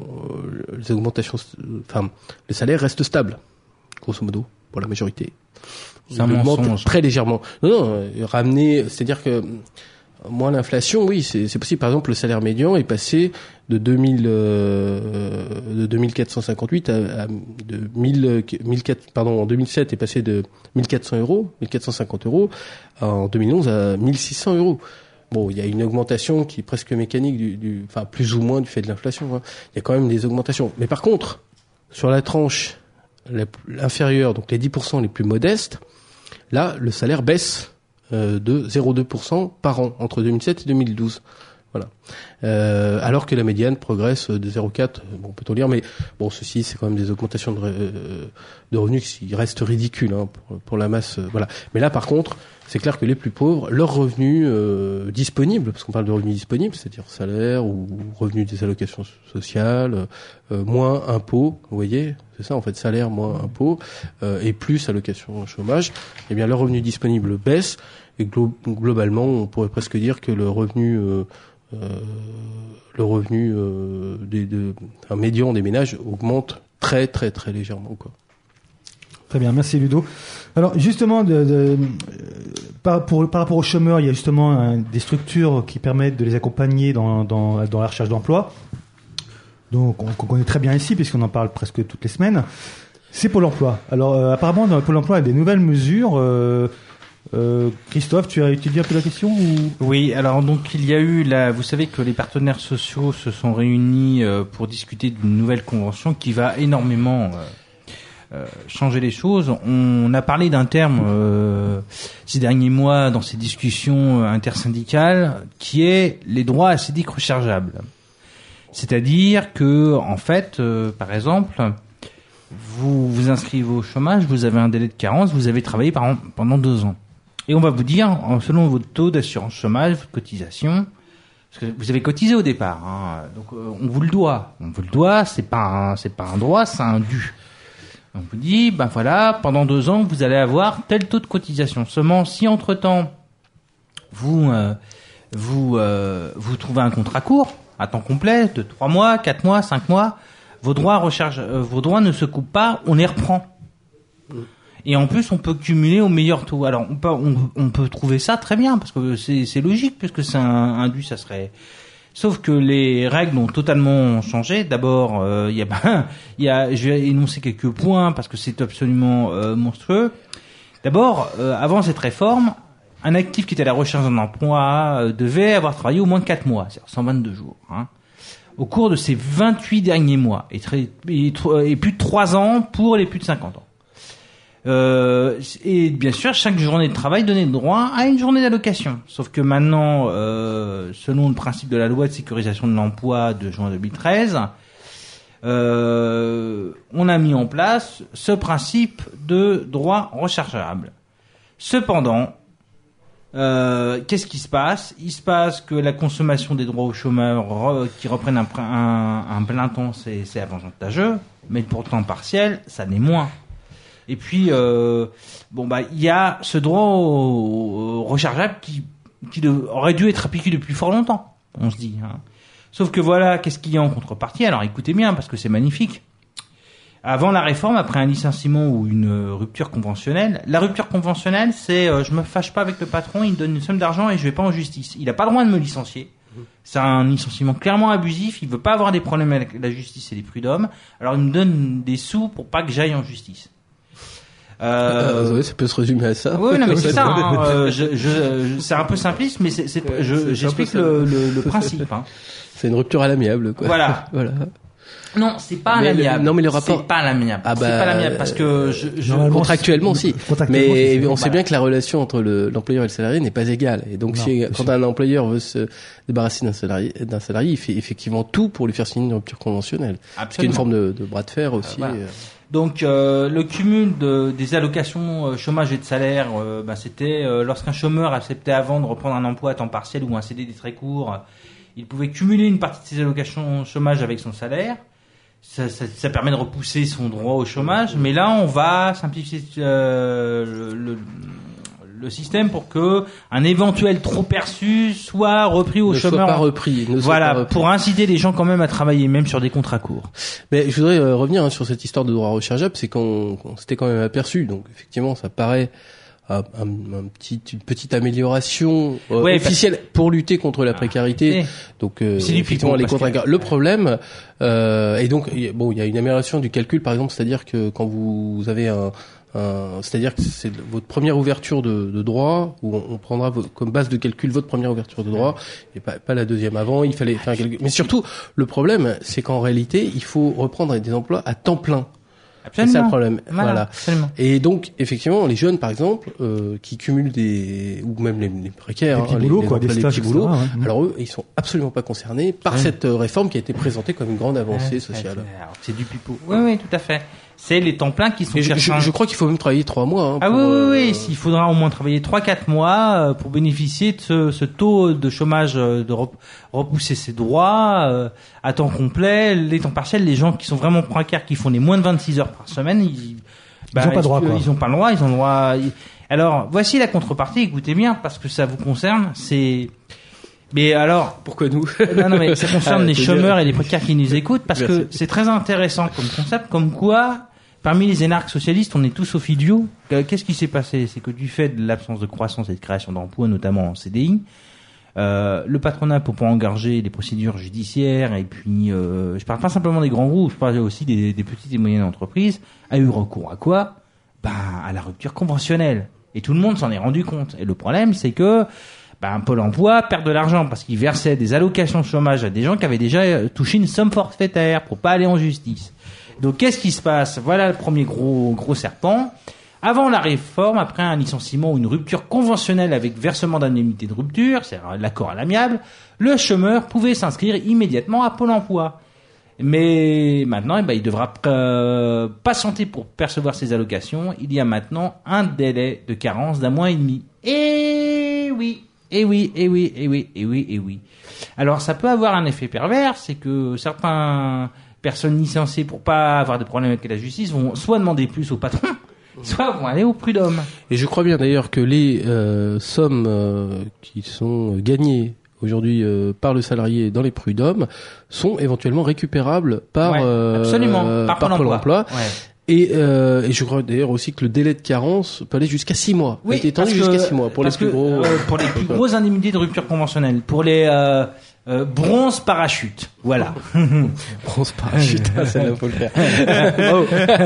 on, les augmentations, enfin, le salaire reste stable, grosso modo, pour la majorité. C'est un augmente mensonge. très légèrement. Non, non, euh, ramener, c'est-à-dire que moins l'inflation, oui, c'est, c'est possible. Par exemple, le salaire médian est passé de deux mille, euh, de deux mille quatre cent cinquante-huit à, à de mille, mille quatre, pardon, en deux mille sept est passé de mille quatre cents euros, mille quatre cent cinquante euros, en deux mille onze à mille six cents euros. Bon, il y a une augmentation qui est presque mécanique du, du, enfin, plus ou moins du fait de l'inflation, hein. Il y a quand même des augmentations. Mais par contre, sur la tranche la, inférieure, donc les dix pour cent les plus modestes, là, le salaire baisse euh, de zéro virgule deux pour cent par an entre deux mille sept et deux mille douze. Voilà. Euh, alors que la médiane progresse de zéro virgule quatre, bon, peut-on lire, mais bon, ceci, c'est quand même des augmentations de, euh, de revenus qui restent ridicules, hein, pour, pour la masse. Euh, voilà. Mais là, par contre, c'est clair que les plus pauvres, leurs revenus euh, disponibles, parce qu'on parle de revenus disponibles, c'est-à-dire salaire ou revenus des allocations sociales, euh, moins impôts, vous voyez, c'est ça en fait, salaire moins impôts, euh, et plus allocations chômage, eh bien leurs revenus disponibles baissent, et glo- globalement, on pourrait presque dire que le revenu... Euh, Euh, le revenu euh, des, de, un médian des ménages augmente très très très légèrement, quoi. Très bien, merci Ludo. Alors justement, de, de, euh, par, pour, par rapport aux chômeurs, il y a justement un, des structures qui permettent de les accompagner dans, dans, dans la recherche d'emploi. Donc on, on connaît très bien ici puisqu'on en parle presque toutes les semaines. C'est Pôle emploi. Alors euh, apparemment dans Pôle emploi il y a des nouvelles mesures. Euh, Euh, Christophe, tu as étudié un peu la question ou... Oui, alors donc il y a eu la, vous savez que les partenaires sociaux se sont réunis euh, pour discuter d'une nouvelle convention qui va énormément euh, euh, changer les choses. On a parlé d'un terme euh, ces derniers mois dans ces discussions intersyndicales qui est les droits acédiques rechargeables. C'est-à-dire que en fait, euh, par exemple, vous vous inscrivez au chômage, vous avez un délai de carence, vous avez travaillé par an, pendant deux ans. Et on va vous dire, selon votre taux d'assurance chômage, votre cotisation, parce que vous avez cotisé au départ, hein, donc on vous le doit. On vous le doit, c'est pas un, c'est pas un droit, c'est un dû. On vous dit, ben voilà, pendant deux ans, vous allez avoir tel taux de cotisation. Seulement, si entre-temps, vous euh, vous euh, vous trouvez un contrat court, à temps complet, de trois mois, quatre mois, cinq mois, vos droits recharge, euh, vos droits ne se coupent pas, on les reprend. Et en plus, on peut cumuler au meilleur taux. Alors, on peut, on, on peut trouver ça très bien, parce que c'est, c'est logique, puisque c'est un, un dû, ça serait... Sauf que les règles ont totalement changé. D'abord, il euh, y a, ben, il y a, je vais énoncer quelques points, parce que c'est absolument euh, monstrueux. D'abord, euh, avant cette réforme, un actif qui était à la recherche d'un emploi euh, devait avoir travaillé au moins quatre mois, c'est-à-dire cent vingt-deux jours, hein, au cours de ces vingt-huit derniers mois, et, très, et, et plus de trois ans pour les plus de cinquante ans. Euh, et bien sûr, chaque journée de travail donnait droit à une journée d'allocation. Sauf que maintenant, euh, selon le principe de la loi de sécurisation de l'emploi de juin deux mille treize, euh, on a mis en place ce principe de droit rechargeable. Cependant, euh, qu'est-ce qui se passe ? Il se passe que la consommation des droits aux chômeurs re, qui reprennent un, un, un plein temps, c'est, c'est avantageux, mais pour temps partiel, ça n'est moins. Et puis, euh, bon bah, il y a ce droit au, au rechargeable qui, qui de, aurait dû être appliqué depuis fort longtemps, on se dit. Hein. Sauf que voilà, qu'est-ce qu'il y a en contrepartie ? Alors, écoutez bien, parce que c'est magnifique. Avant la réforme, après un licenciement ou une euh, rupture conventionnelle, la rupture conventionnelle, c'est euh, je me fâche pas avec le patron, il me donne une somme d'argent et je vais pas en justice. Il a pas le droit de me licencier. C'est un licenciement clairement abusif. Il veut pas avoir des problèmes avec la justice et les prud'hommes. Alors il me donne des sous pour pas que j'aille en justice. Euh, euh, ouais, ça peut se résumer à ça. Oui, non, mais c'est ça. Hein, euh, je, je, je, c'est un peu simpliste, mais c'est, c'est, je, c'est j'explique le, le, le principe. Hein. C'est une rupture à l'amiable, quoi. Voilà. Voilà. Non, c'est pas à l'amiable. Non, mais le rapport. C'est pas à l'amiable. Ah bah, c'est pas à l'amiable parce que je, je... contractuellement, si. Contractuellement, mais c'est on c'est sait bien que la relation entre le, l'employeur et le salarié n'est pas égale. Et donc, non, si, quand sûr. un employeur veut se débarrasser d'un salarié, d'un salarié, il fait effectivement tout pour lui faire signer une rupture conventionnelle. Absolument. Ce qui est une forme de, de bras de fer aussi. Voilà. Euh... Donc, euh, le cumul de, des allocations euh, chômage et de salaire, euh, bah, c'était euh, lorsqu'un chômeur acceptait avant de reprendre un emploi à temps partiel ou un C D D très court, euh, il pouvait cumuler une partie de ses allocations chômage avec son salaire. Ça, ça, ça permet de repousser son droit au chômage, mais là on va simplifier euh, le, le, le système pour que un éventuel trop perçu soit repris au ne chômeur. Soit pas repris, ne voilà, soit pas repris. Pour inciter les gens quand même à travailler, même sur des contrats courts. Mais je voudrais euh, revenir hein, sur cette histoire de droit rechargeable, c'est qu'on, qu'on s'était quand même aperçu, donc effectivement ça paraît Un, un petit, une petite amélioration euh, ouais, officielle parce... pour lutter contre la précarité. Ah, donc euh, c'est effectivement les contrats. Que... Le problème, euh, et donc bon, il y a une amélioration du calcul, par exemple, c'est-à-dire que quand vous avez un, un c'est-à-dire que c'est votre première ouverture de, de droit, où on, on prendra votre, comme base de calcul votre première ouverture de droit et pas, pas la deuxième avant. Il fallait faire un calcul. Mais surtout, le problème, c'est qu'en réalité, il faut reprendre des emplois à temps plein. Absolument. C'est ça le problème. Voilà. Absolument. Et donc, effectivement, les jeunes, par exemple, euh, qui cumulent des, ou même les, les précaires, les petits hein, boulots, les, quoi, les, des les stages, petits boulots, et cetera, ouais. alors eux, ils sont absolument pas concernés par Ouais. cette euh, réforme qui a été présentée comme une grande avancée Ouais, sociale. ouais, alors, c'est du pipeau. Oui, oui, tout à fait. C'est les temps pleins qui sont Et je, je, je crois qu'il faut même travailler trois mois. Hein, ah pour, oui, oui, euh, oui. Il faudra au moins travailler trois, quatre mois euh, pour bénéficier de ce, ce taux de chômage, euh, de rep- repousser ses droits euh, à temps complet. Les temps partiels, les gens qui sont vraiment précaires, qui font les moins de vingt-six heures par semaine, ils Bah, ils ont pas droit, quoi. Ils ont pas le droit, ils ont le droit. Alors, voici la contrepartie, écoutez bien, parce que ça vous concerne, c'est... Mais alors... Pourquoi nous? Non, non, mais ça concerne Ah, les c'est chômeurs bien. et les précaires qui nous écoutent, parce Merci. que c'est très intéressant comme concept, comme quoi, parmi les énarques socialistes, on est tous sauf idiots. Qu'est-ce qui s'est passé? C'est que du fait de l'absence de croissance et de création d'emplois, notamment en C D I, Euh, le patronat, pour pas engager les procédures judiciaires, et puis euh, je parle pas simplement des grands groupes, je parle aussi des, des petites et moyennes entreprises, a eu recours à quoi? Ben, à la rupture conventionnelle. Et tout le monde s'en est rendu compte. Et le problème, c'est que ben, Pôle emploi perd de l'argent parce qu'il versait des allocations de chômage à des gens qui avaient déjà touché une somme forfaitaire pour pas aller en justice. Donc qu'est-ce qui se passe? Voilà le premier gros gros serpent. Avant la réforme, après un licenciement ou une rupture conventionnelle avec versement d'indemnité de rupture, c'est-à-dire l'accord à l'amiable, le chômeur pouvait s'inscrire immédiatement à Pôle emploi. Mais maintenant, eh ben, il devra euh, patienter pour percevoir ses allocations. Il y a maintenant un délai de carence d'un mois et demi. Et oui, et oui, et oui, et oui, et oui, et oui. Alors ça peut avoir un effet pervers, c'est que certaines personnes licenciées pour pas avoir de problème avec la justice vont soit demander plus au patron, soit vont aller au prud'homme. Et je crois bien d'ailleurs que les euh, sommes euh, qui sont gagnées aujourd'hui euh, par le salarié dans les prud'hommes sont éventuellement récupérables par, Ouais, euh, absolument, euh, par par Pôle Pôle emploi. emploi. Ouais. Et, euh, et je crois d'ailleurs aussi que le délai de carence peut aller jusqu'à six mois. Oui, a été étendu parce que- jusqu'à six mois pour les parce plus que, gros. euh, pour les plus grosses indemnités de rupture conventionnelle, pour les euh, euh, bronze parachute, voilà. Bronze parachute, ah, celle-là, faut le faire. Bravo.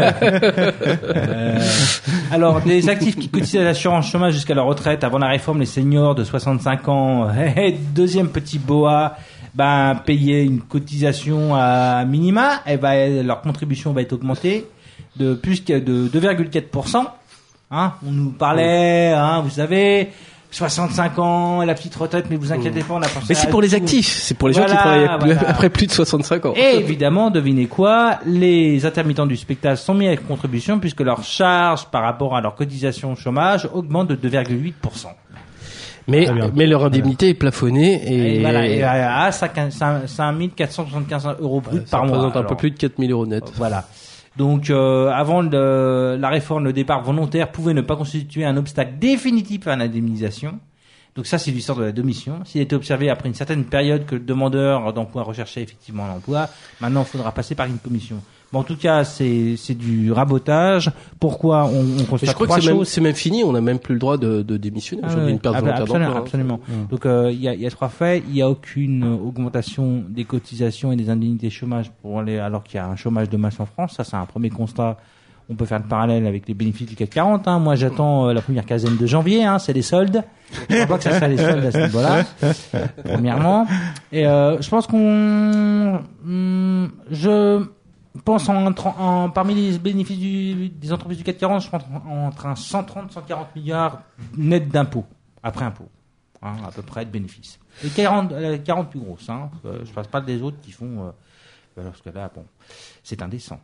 Euh, alors, les actifs qui cotisaient à l'assurance chômage jusqu'à leur retraite avant la réforme, les seniors de soixante-cinq ans, deuxième petit boa, ben payer une cotisation à minima, et ben leur contribution va être augmentée de plus que de deux virgule quatre pour cent. Hein, on nous parlait, hein, vous savez, soixante-cinq ans, la petite retraite, mais vous inquiétez pas, on a pensé Mais c'est à pour les tout. actifs, c'est pour les gens Voilà, qui travaillent plus- voilà. après plus de soixante-cinq ans. Et évidemment, devinez quoi, les intermittents du spectacle sont mis avec contribution puisque leur charge par rapport à leur cotisation au chômage augmente de deux virgule huit pour cent. Mais, Très bien. mais leur indemnité est plafonnée et, Et voilà, et à cinq mille quatre cent soixante-quinze euros brut ça par mois. représente un peu Alors, plus de quatre mille euros net. Voilà. Donc, euh, avant le- la réforme, le départ volontaire pouvait ne pas constituer un obstacle définitif à l'indemnisation. Donc ça, c'est l'histoire de la démission. S'il était observé après une certaine période que le demandeur d'emploi recherchait effectivement l'emploi, maintenant, il faudra passer par une commission. Bon, en tout cas, c'est c'est du rabotage. Pourquoi on, on constate je crois trois que c'est même, choses. c'est même fini. On n'a même plus le droit de, de démissionner. Ah, Aujourd'hui, oui. une perte Ah, volontaire absolument, d'emploi. absolument. Mmh. Donc, il euh, y, a, y a trois faits. Il n'y a aucune augmentation des cotisations et des indemnités chômage pour les, alors qu'il y a un chômage de masse en France. Ça, c'est un premier constat. On peut faire le parallèle avec les bénéfices du C A C quarante. Hein. Moi, j'attends euh, la première quinzaine de janvier. Hein, c'est les soldes. Je crois pas que ça soit les soldes à ce niveau-là. Premièrement. Et euh, je pense qu'on... Hum, je pense en, en parmi les bénéfices du, des entreprises du C A C quarante, je pense entre un cent trente et cent quarante milliards net d'impôts, après impôts, hein, à peu près de bénéfices. Et quarante, euh, quarante plus grosses. Hein. Euh, je ne passe pas des autres qui font... Euh, parce que là, bon, c'est indécent.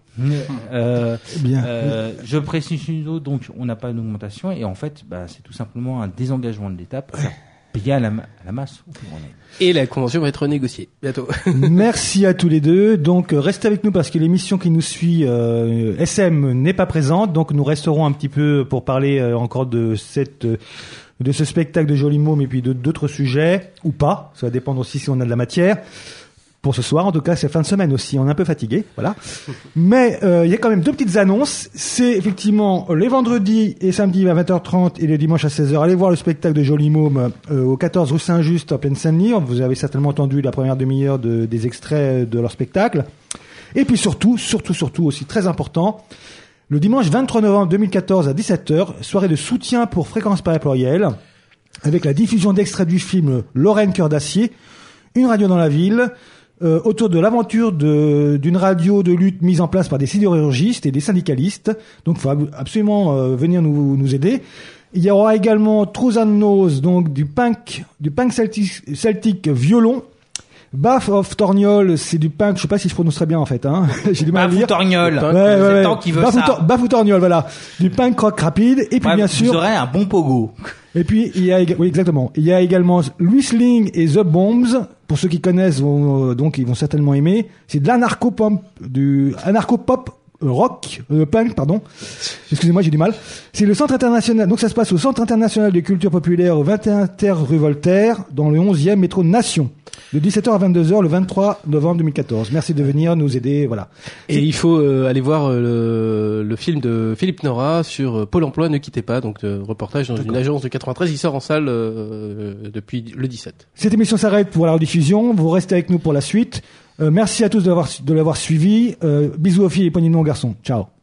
Euh, Bien. Euh, je précise une autre, donc on n'a pas d'augmentation et en fait, bah, c'est tout simplement un désengagement de l'État pour faire payer à la, à la masse. Et la convention va être renégociée bientôt. Merci à tous les deux. Donc, euh, restez avec nous parce que l'émission qui nous suit, euh, S M n'est pas présente. Donc, nous resterons un petit peu pour parler euh, encore de cette... Euh, de ce spectacle de Joli Môme et puis de d'autres sujets, ou pas. Ça va dépendre aussi si on a de la matière. Pour ce soir, en tout cas, c'est fin de semaine aussi. On est un peu fatigué, voilà. Mais euh, il y a quand même deux petites annonces. C'est effectivement les vendredis et samedis à vingt heures trente et le dimanche à seize heures. Allez voir le spectacle de Joli Môme euh, au quatorze rue Saint-Just en pleine Seine-Saint-Denis. Vous avez certainement entendu la première demi-heure de, des extraits de leur spectacle. Et puis surtout, surtout, surtout aussi très important, le dimanche vingt-trois novembre deux mille quatorze à dix-sept heures, soirée de soutien pour Fréquence Paris Pluriel, avec la diffusion d'extraits du film Lorraine Cœur d'Acier, une radio dans la ville. Euh, autour de l'aventure de, d'une radio de lutte mise en place par des sidérurgistes et des syndicalistes. Donc, il faut absolument euh, venir nous, nous aider. Il y aura également Trous and Nose, donc du punk, du punk celtique, celtique violon. Bath of Torgnol, c'est du punk, je sais pas si je prononcerai bien en fait, hein. J'ai du mal à lire. Torgnol. Ouais, ouais, c'est ouais. tant qu'il veut Bath ça. Tor- Bath of Torgnol, voilà. Du punk rock rapide. Et puis Ouais, bien vous sûr. aurez un bon pogo. Et puis, il y a, ég- oui, exactement. Il y a également Whistling et The Bombs. Pour ceux qui connaissent, vont, euh, donc, ils vont certainement aimer. C'est de l'anarcho-pop, du anarcho-pop euh, rock, euh, punk, pardon. Excusez-moi, j'ai du mal. C'est le centre international, donc ça se passe au Centre international de culture populaire au vingt et un terre rue Voltaire, dans le onzième métro Nation. De dix-sept heures à vingt-deux heures, le vingt-trois novembre deux mille quatorze. Merci de venir nous aider, voilà. Et il faut euh, aller voir euh, le, le film de Philippe Nora sur euh, Pôle emploi, Ne quittez pas, donc de reportage dans D'accord. une agence de quatre-vingt-treize. Il sort en salle euh, depuis le dix-sept. Cette émission s'arrête pour la rediffusion. Vous restez avec nous pour la suite. Euh, merci à tous de l'avoir, de l'avoir suivi. Euh, bisous aux filles et poignées de main aux garçons. Ciao.